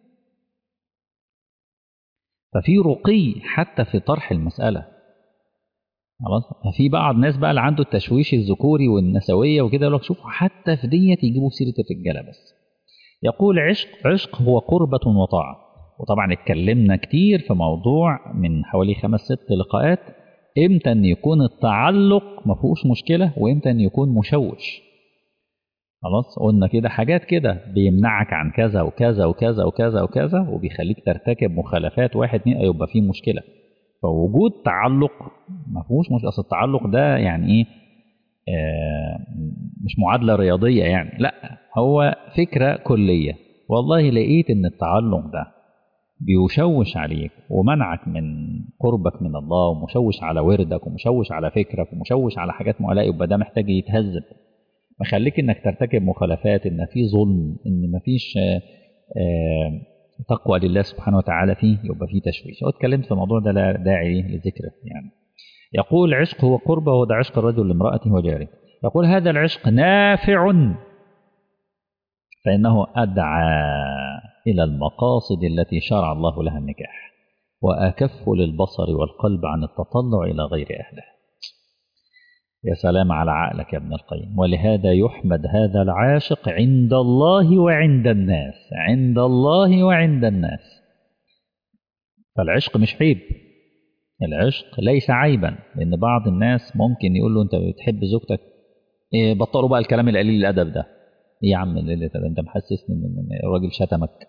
Speaker 1: ففي رقي حتى في طرح المسألة، خلاص. ففي بعض ناس بقى اللي عنده التشويش الذكوري والنسوية وكده يقول لك شوفوا حتى في ديت يجيبوا سيرة الرجالة بس. يقول: عشق عشق هو قربة وطاعة. وطبعا اتكلمنا كتير في موضوع من حوالي خمس ست لقاءات امتى ان يكون التعلق ما فيهوش مشكلة وامتى ان يكون مشوش. خلاص قلنا كده حاجات كده بيمنعك عن كذا وكذا وكذا وكذا وكذا وبيخليك ترتكب مخالفات واحد اتنين يبقى فيه مشكلة. فوجود تعلق ما فيهوش مش اصل التعلق ده يعني ايه، آه مش معادله رياضيه يعني، لا هو فكره كليه. والله لقيت ان التعلق ده بيشوش عليك ومنعك من قربك من الله، ومشوش على وردك، ومشوش على فكرك، ومشوش على حاجات معينه، يبقى ده محتاج يتهذب. مخليك انك ترتكب مخالفات، ان في ظلم، ان مفيش آه آه تقوى لله سبحانه وتعالى فيه، يبقى فيه تشويش. لو اتكلمت في الموضوع ده لا داعي لذكره يعني. يقول العشق هو قربه، وده عشق الرجل لامرأته وجاره. يقول هذا العشق نافع فإنه أدعى إلى المقاصد التي شرع الله لها النكاح، وأكف للبصر والقلب عن التطلع إلى غير أهله. يا سلام على عقلك يا ابن القيم. ولهذا يحمد هذا العاشق عند الله وعند الناس، عند الله وعند الناس. فالعشق مش عيب، العشق ليس عيبا، لأن بعض الناس ممكن يقول له أنت بتحب زوجتك، إيه بطلوا بقى الكلام القليل الأدب ده. إيه يا عم اللي أنت محسسني إن الراجل شتمك؟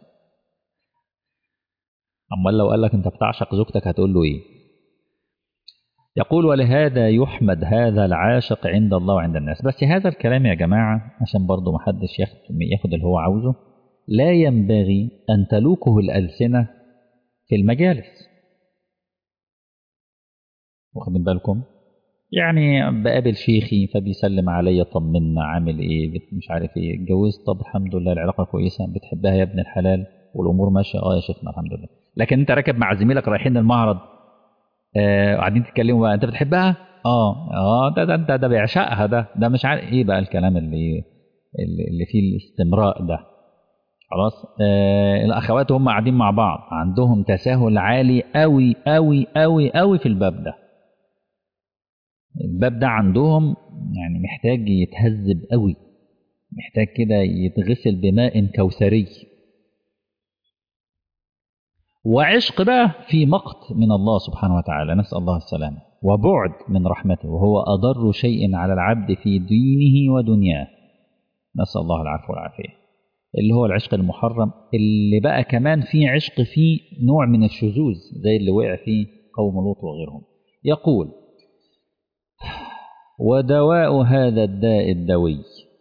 Speaker 1: أمال لو قال لك أنت بتعشق زوجتك هتقول له إيه؟ يقول ولهذا يحمد هذا العاشق عند الله وعند الناس. بس هذا الكلام يا جماعة عشان برضو محدش ياخد, ياخد اللي هو عاوزه، لا ينبغي أن تلوكه الألسنة في المجالس. واخدين بالكم؟ يعني بقابل شيخي فبيسلم عليا، طمنا عامل ايه، مش عارف ايه، اتجوزت، طب الحمد لله العلاقة كويسة، بتحبها يا ابن الحلال والأمور ماشية، اه يا شيخنا الحمد لله. لكن انت راكب مع زميلك رايحين المعرض، آه قاعدين تتكلموا بقى، انت بتحبها؟ اه اه ده ده ده, ده بيعشقها، ده ده مش عارف ايه بقى الكلام اللي اللي, اللي فيه الاستمراء ده. خلاص. آه الاخوات هم قاعدين مع بعض عندهم تساهل عالي قوي قوي قوي قوي في الباب ده. الباب ده عندهم يعني محتاج يتهذب قوي، محتاج كده يتغسل بماء كوثري. وعشق بقى في مقت من الله سبحانه وتعالى، نسأل الله السلامة، وبعد من رحمته، وهو أضر شيء على العبد في دينه ودنياه، نسأل الله العفو والعافية، اللي هو العشق المحرم، اللي بقى كمان فيه عشق فيه نوع من الشذوذ زي اللي وقع فيه قوم لوط وغيرهم. يقول ودواء هذا الداء الدوي.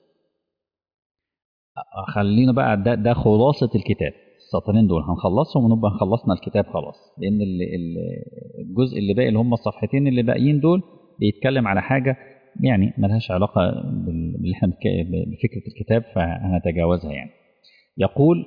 Speaker 1: خلينا بقى ده, ده خلاصة الكتاب، السطرين دول هنخلصهم ونبقى خلصنا الكتاب خلاص، لأن الجزء اللي باقي اللي هم الصفحتين اللي باقيين دول بيتكلم على حاجة يعني ملهاش علاقة بفكرة الكتاب فهنتجاوزها يعني. يقول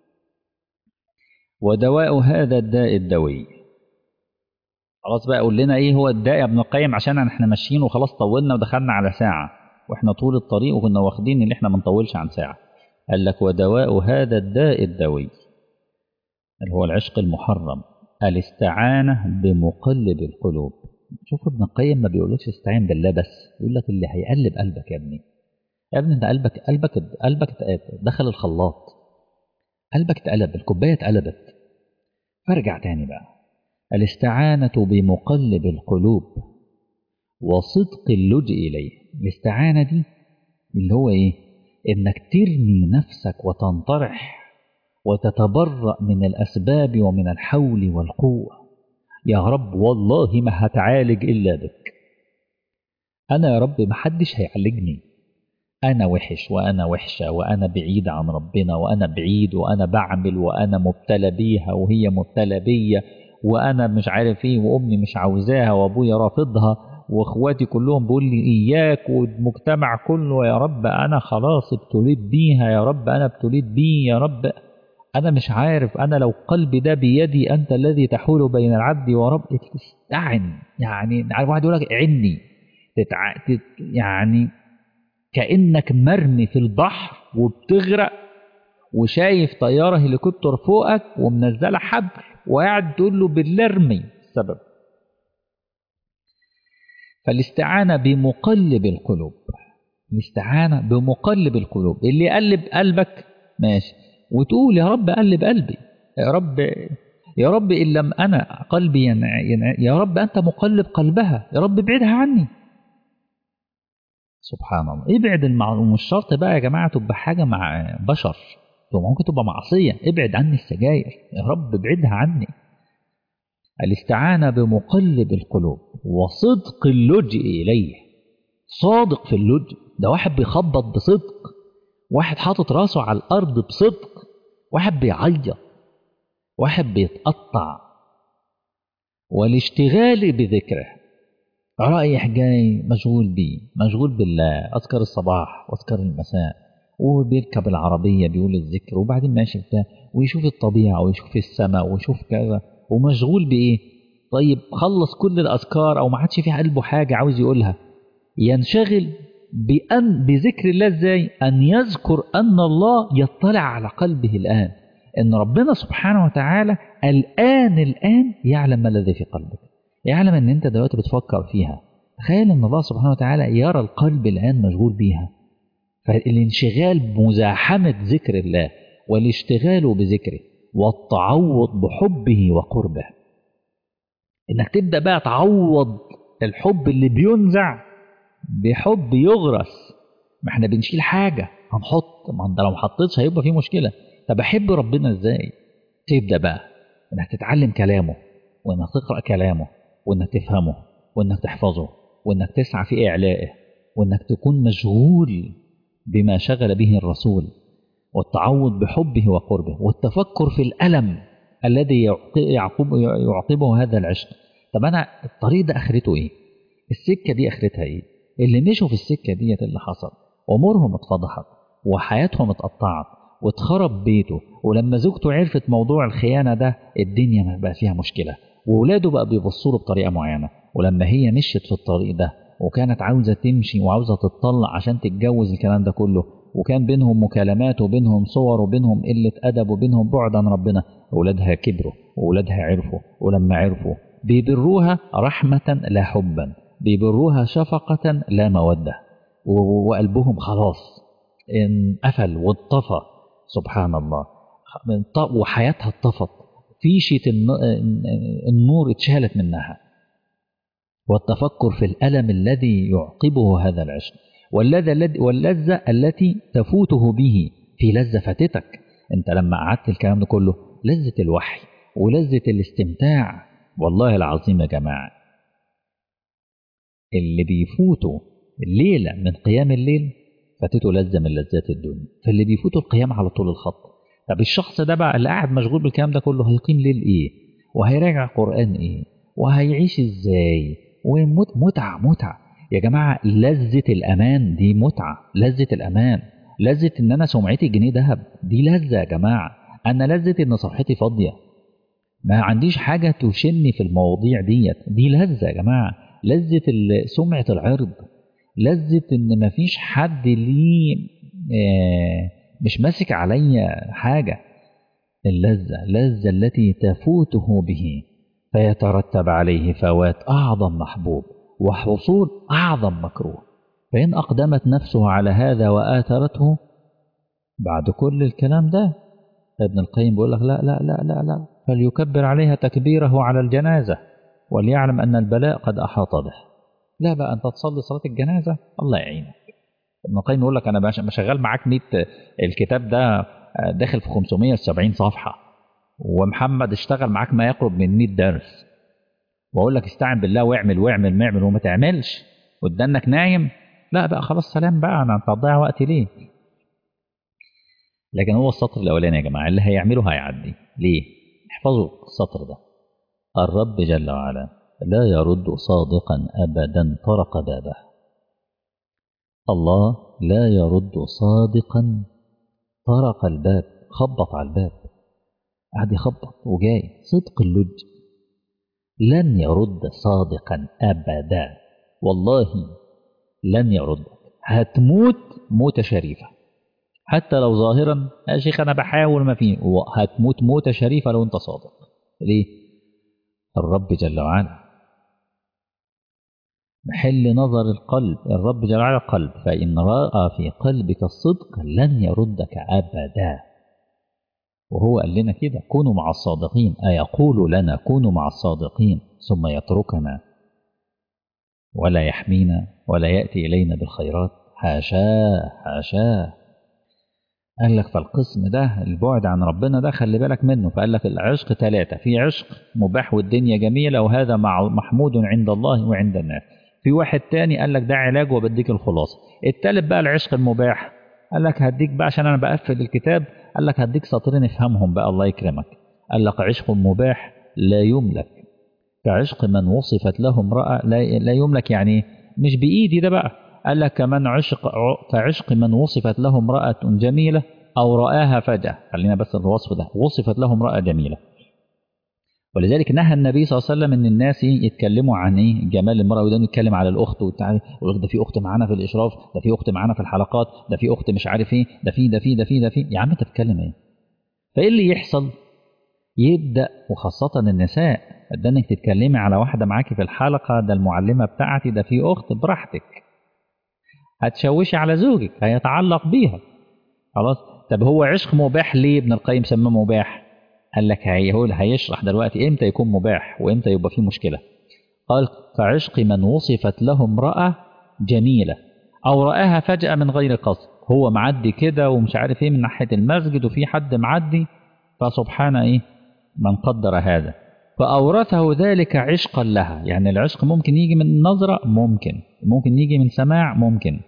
Speaker 1: ودواء هذا الداء الدوي. خلاص بقى قول لنا ايه هو الداء يا ابن القيم، عشان احنا ماشيين وخلاص طولنا ودخلنا على ساعة، واحنا طول الطريق وكنا واخدين ان احنا ما نطولش عن ساعة. قال لك ودواء هذا الداء الدوي اللي هو العشق المحرم الاستعانة بمقلب القلوب. شوف ابن القيم ما بيقولكش استعين بالله بس، يقول لك اللي هيقلب قلبك يا ابني. يا ابني انت قلبك قلبك قلبك دخل الخلاط، قلبك اتقلب، الكوباية اتقلبت. فارجع تاني بقى، الاستعانة بمقلب القلوب وصدق اللجئ إليه. الاستعانة دي اللي هو إيه؟ إنك ترمي نفسك وتنطرح وتتبرأ من الأسباب ومن الحول والقوة. يا رب والله ما هتعالج إلا بك، أنا يا رب محدش هيعالجني، أنا وحش وأنا وحشة وأنا بعيد عن ربنا وأنا بعيد وأنا بعمل وأنا مبتلى بيها وهي مبتلى بيا وأنا مش عارف إيه وأمي مش عاوزاها وأبويا رافضها وإخواتي كلهم بيقول لي إياك والمجتمع كله، يا رب أنا خلاص ابتليت بيها، يا رب أنا ابتليت بيه، يا رب أنا مش عارف، أنا لو قلبي ده بيدي أنت الذي تحول بين العبد ورب. تستعن يعني واحد يقول لك أعني تتع... تت... يعني كأنك مرمي في البحر وبتغرق وشايف طيارة هليكوبتر فوقك ومنزلة حبل وقاعد تقول له بالله ارمي السبب. فالاستعانة بمقلب القلوب، الاستعانة بمقلب القلوب اللي يقلب قلبك ماشي، وتقول يا رب قلب قلبي، يا رب يا رب إن لم أنا قلبي ينع... ينع... يا رب أنت مقلب قلبها، يا رب ابعدها عني. سبحان الله. ابعد المعلوم، مش شرط بقى يا جماعة تبقى حاجة مع بشر، ممكن تبقى معصية، ابعد عني السجاير، يا رب ابعدها عني. الاستعانة بمقلب القلوب وصدق اللجئ إليه. صادق في اللجئ، ده واحد بيخبط بصدق، واحد حاطط راسه على الأرض بصدق، واحد بيعيط، واحد بيتقطع. والاشتغال بذكره، رايح جاي مشغول بيه، مشغول بالله، أذكر الصباح وأذكر المساء، وبيركب العربية بيقول الذكر، وبعدين ماشي بتاع ويشوف الطبيعة ويشوف السماء ويشوف كذا، ومشغول بإيه؟ طيب خلص كل الأذكار أو ما عادش في قلبه حاجة عاوز يقولها، ينشغل بأن بذكر الله إزاي؟ أن يذكر أن الله يطلع على قلبه الآن، أن ربنا سبحانه وتعالى الآن الآن يعلم ما الذي في قلبك، يعلم أن أنت دلوقتي بتفكر فيها. تخيل أن الله سبحانه وتعالى يرى القلب الآن مشغول بيها. فالانشغال بمزاحمة ذكر الله والاشتغال بذكره والتعوض بحبه وقربه، إنك تبدأ بقى تعوض الحب اللي بينزع بحب يغرس. ما احنا بنشيل حاجة هنحط، ما انت لو محطتش هيبقى في مشكلة. طب احب ربنا ازاي؟ تبدأ بقى انك تتعلم كلامه، وانك تقرأ كلامه، وانك تفهمه، وانك تحفظه، وانك تسعى في اعلائه، وانك تكون مشغول بما شغل به الرسول، والتعوض بحبه وقربه، والتفكر في الألم الذي يعقب يعقبه هذا العشق. طب انا الطريق ده اخرته ايه؟ السكة دي اخرتها ايه؟ اللي مشوا في السكة ديت اللي حصل، امورهم اتفضحت وحياتهم اتقطعت واتخرب بيته، ولما زوجته عرفت موضوع الخيانة ده الدنيا بقى فيها مشكلة، وولاده بقى بيبصوا له بطريقة معينة. ولما هي مشيت في الطريق ده وكانت عاوزة تمشي وعاوزة تتطلع عشان تتجوز الكلام ده كله، وكان بينهم مكالمات وبينهم صور وبينهم قلة أدب وبينهم بعد عن ربنا، أولادها كبروا وأولادها عرفوا، ولما عرفوا بيبروها رحمة لا حبا، بيبروها شفقة لا مودة، وقلبهم خلاص انقفل واتطفى. سبحان الله، وحياتها اتطفت، فيشة النور اتشالت منها. والتفكر في الألم الذي يعقبه هذا العشق، واللذة التي تفوته به، في لذة فاتتك انت لما قعدت الكلام ده كله، لذة الوحي ولذة الاستمتاع. والله العظيم يا جماعة، اللي بيفوتوا الليلة من قيام الليل فاتته لذة من لذات الدنيا، فاللي بيفوتوا القيام على طول الخط. طب الشخص ده بقى اللي قاعد مشغول بالكلام ده كله هيقيم ليل ايه؟ وهيراجع قرآن ايه؟ وهيعيش ازاي؟ ومت متعة متعة يا جماعة. لذة الأمان دي متعة، لذة الأمان، لذة إن أنا سمعتي جنيه ذهب دي لذة يا جماعة. أنا لذة إن صفحتي فاضية، ما عنديش حاجة تشني في المواضيع ديت، دي لذة يا جماعة. لذة سمعة العرض، لذة إن مفيش حد ليه آه مش ماسك عليا حاجة. اللذة لذة التي تفوته به فيترتب عليه فوات أعظم محبوب وحصول أعظم مكروه. فإن أقدمت نفسه على هذا وآثرته بعد كل الكلام ده، ابن القيم بيقول لك لا لا لا لا لا فليكبر عليها تكبيره على الجنازة وليعلم أن البلاء قد أحاط به. لا بقى أنت تصلي صلاة الجنازة الله يعينك. ابن القيم يقول لك أنا شغال معاك مية، الكتاب ده داخل في خمسمية وسبعين صفحة، ومحمد اشتغل معاك ما يقرب من مية درس، واقول لك استعن بالله واعمل واعمل واعمل وما تعملش وتدنك نايم. لا بقى خلاص سلام بقى، انا انت هتضيع وقتي ليه؟ لكن هو السطر الاولاني يا جماعه اللي هيعمله هيعدي. ليه؟ احفظوا السطر ده. الرب جل وعلا لا يرد صادقا ابدا طرق بابه. الله لا يرد صادقا طرق الباب، خبط على الباب، قاعد يخبط وجاي صدق اللج، لن يرد صادقا أبدا. والله لن يرد. هتموت موتة شريفة حتى لو ظاهرا يا شيخ أنا بحاول ما فيه، هتموت موتة شريفة لو أنت صادق. ليه؟ الرب جل وعلا محل نظر القلب، الرب جل وعلا قلب، فإن رأى في قلبك الصدق لن يردك أبدا. وهو قال لنا كده كونوا مع الصادقين، أيقول لنا كونوا مع الصادقين ثم يتركنا ولا يحمينا ولا يأتي إلينا بالخيرات؟ حاشاه حاشاه. قال لك فالقسم ده البعد عن ربنا ده خلي بالك منه. فقال لك العشق ثلاثة، في عشق مباح والدنيا جميلة وهذا مع محمود عند الله وعند الناس. في واحد تاني قال لك ده علاج وبديك الخلاصة. التالت بقى العشق المباح، قال لك هديك بقى عشان أنا بقفل الكتاب، قال لك هديك سطرين افهمهم بقى الله يكرمك. قال لك عشق مباح لا يملك كعشق من وصفت له امرأة، لا, لا يملك يعني مش بإيدي ده بقى. قال لك كمان عشق كعشق من وصفت له امرأة جميلة أو رآها فجأة، خلينا بس الوصف ده، وصفت له امرأة جميلة. ولذلك نهى النبي صلى الله عليه وسلم ان الناس يتكلموا عن ايه جمال المرأة، وده يتكلم على الاخت وتعالى ده في اخت معانا في الاشراف، ده في اخت معانا في الحلقات، ده في اخت مش عارف ايه، ده في ده في ده في ده في يا عم انت بتتكلم ايه؟ فايه اللي يحصل؟ يبدا وخاصه النساء ده انك تتكلمي على واحده معاكي في الحلقه، ده المعلمه بتاعتي، ده في اخت، براحتك، هتشوشي على زوجك، هيتعلق بيها خلاص. طب هو عشق مباح ليه ابن القيم سماه مباح؟ قال لك هيقول هيشرح دلوقتي امتى يكون مباح وامتى يبقى فيه مشكله. قال كعشق من وصفت له امراه جميله او راها فجاه من غير قصد، هو معدي كده ومش عارف ايه من ناحيه المسجد وفي حد معدي، فسبحان ايه من قدر هذا فاورثه ذلك عشقا لها. يعني العشق ممكن يجي من نظره، ممكن ممكن يجي من سماع، ممكن.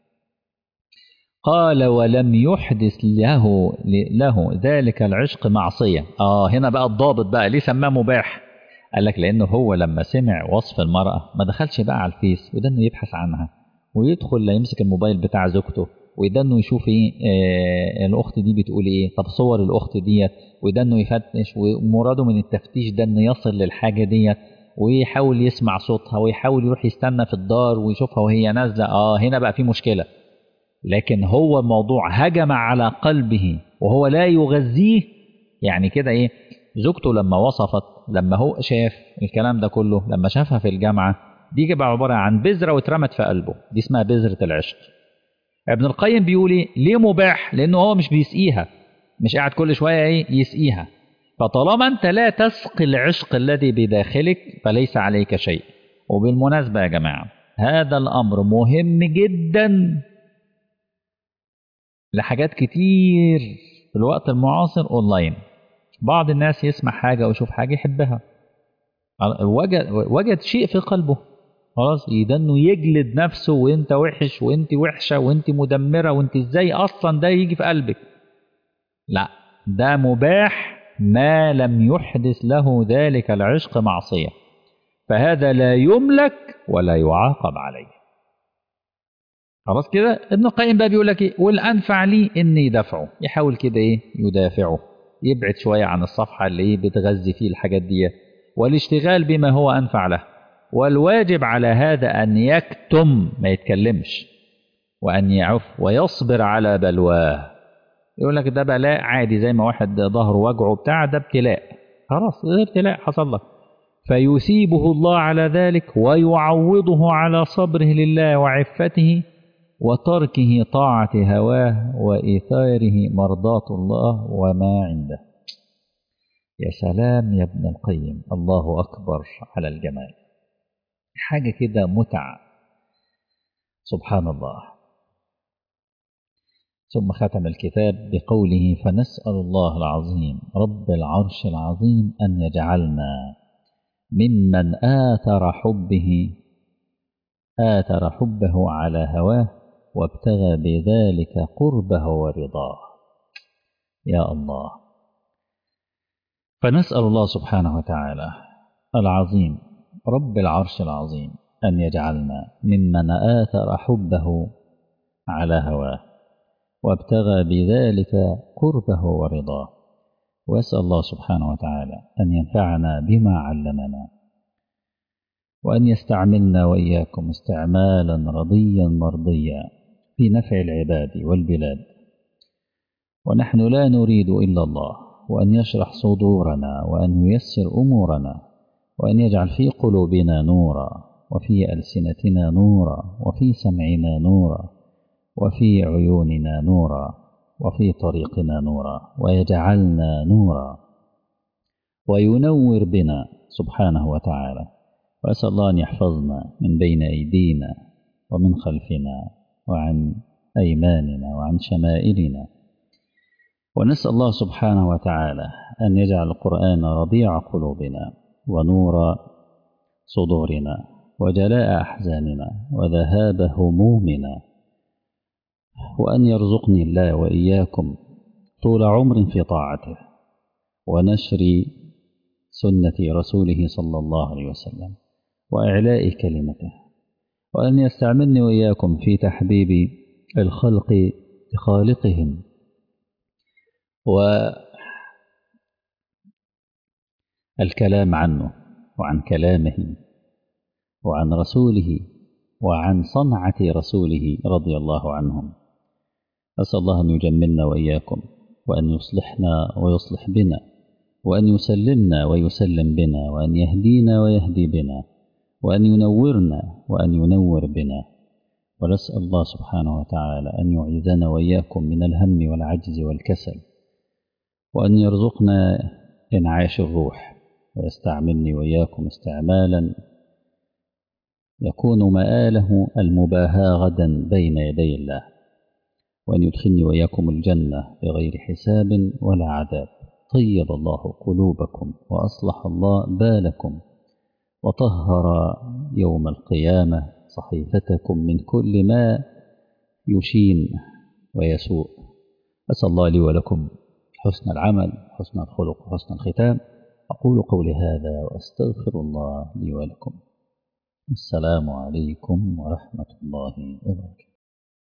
Speaker 1: قال ولم يحدث له له ذلك العشق معصية. اه هنا بقى الضابط بقى ليه سماه مباح؟ قال لك لأنه هو لما سمع وصف المرأة ما دخلش بقى على الفيس وده انه يبحث عنها ويدخل لا يمسك الموبايل بتاع زوجته وده انه يشوف ايه آه الاخت دي بتقول ايه، طب صور الاخت ديت، وده انه يفتش، ومراده من التفتيش ده انه يصل للحاجة ديت ويحاول يسمع صوتها ويحاول يروح يستنى في الدار ويشوفها وهي نازلة. اه هنا بقى في مشكلة. لكن هو الموضوع هجم على قلبه وهو لا يغذيه. يعني كده ايه، زوجته لما وصفت، لما هو شاف الكلام ده كله، لما شافها في الجامعة دي بقى عبارة عن بذرة واترمت في قلبه، دي اسمها بذرة العشق. ابن القيم بيقول ايه ليه مباح؟ لانه هو مش بيسقيها، مش قاعد كل شوية ايه يسقيها. فطالما انت لا تسقي العشق الذي بداخلك فليس عليك شيء. وبالمناسبة يا جماعة هذا الامر مهم جدا لحاجات كتير في الوقت المعاصر اونلاين. بعض الناس يسمع حاجة ويشوف حاجة يحبها، وجد, وجد شيء في قلبه خلاص، ده انه يجلد نفسه وانت وحش وانت وحشة وانت مدمرة وانت ازاي اصلا ده يجي في قلبك. لا، ده مباح ما لم يحدث له ذلك العشق معصية، فهذا لا يملك ولا يعاقب عليه. خلاص كده. ابن القيم بقى بيقول لك ايه والانفع لي ان يدافعه، يحاول كده ايه يدافعه، يبعد شويه عن الصفحه اللي ايه بتغذي فيه الحاجات دي، والاشتغال بما هو انفع له. والواجب على هذا ان يكتم ما يتكلمش، وان يعف ويصبر على بلواه. يقول لك ده بلاء عادي زي ما واحد ظهره وجعه بتاع، ده ابتلاء خلاص، ده ابتلاء حصل لك، فيثيبه الله على ذلك ويعوضه على صبره لله وعفته وتركه طاعة هواه وإيثاره مرضاة الله وما عنده. يا سلام يا ابن القيم، الله أكبر على الجمال، حاجة كده متعة سبحان الله. ثم ختم الكتاب بقوله فنسأل الله العظيم رب العرش العظيم أن يجعلنا ممن آثر حبه آثر حبه على هواه وابتغى بذلك قربه ورضاه. يا الله. فنسأل الله سبحانه وتعالى العظيم رب العرش العظيم أن يجعلنا ممن آثر حبه على هواه وابتغى بذلك قربه ورضاه. وأسأل الله سبحانه وتعالى أن ينفعنا بما علمنا وأن يستعملنا وإياكم استعمالا رضيا مرضيا في نفع العباد والبلاد، ونحن لا نريد إلا الله، وأن يشرح صدورنا وأن ييسر أمورنا وأن يجعل في قلوبنا نورا وفي ألسنتنا نورا وفي سمعنا نورا وفي عيوننا نورا وفي طريقنا نورا ويجعلنا نورا وينور بنا سبحانه وتعالى. وأسأل الله أن يحفظنا من بين أيدينا ومن خلفنا وعن أيماننا وعن شمائلنا ونسأل الله سبحانه وتعالى أن يجعل القرآن ربيع قلوبنا ونور صدورنا وجلاء أحزاننا وذهاب همومنا، وأن يرزقني الله وإياكم طول عمر في طاعته ونشر سنة رسوله صلى الله عليه وسلم وإعلاء كلمته، وأن يستعملني وإياكم في تحبيب الخلق لخالقهم والكلام عنه وعن كلامه وعن رسوله وعن صنعة رسوله رضي الله عنهم. أسأل الله أن يجملنا وإياكم، وأن يصلحنا ويصلح بنا، وأن يسلمنا ويسلم بنا، وأن يهدينا ويهدي بنا، وأن ينورنا وأن ينور بنا. ونسأل الله سبحانه وتعالى أن يعيذنا وإياكم من الهم والعجز والكسل، وأن يرزقنا إنعاش الروح، ويستعملني وإياكم استعمالا يكون مآله المباهاة غدا بين يدي الله، وأن يدخلني وإياكم الجنة بغير حساب ولا عذاب. طيب الله قلوبكم وأصلح الله بالكم وطهر يوم القيامة صحيفتكم من كل ما يشين ويسوء. أسأل الله لي ولكم حسن العمل، حسن الخلق، وحسن الختام. أقول قولي هذا وأستغفر الله لي ولكم. السلام عليكم ورحمة الله وبركاته.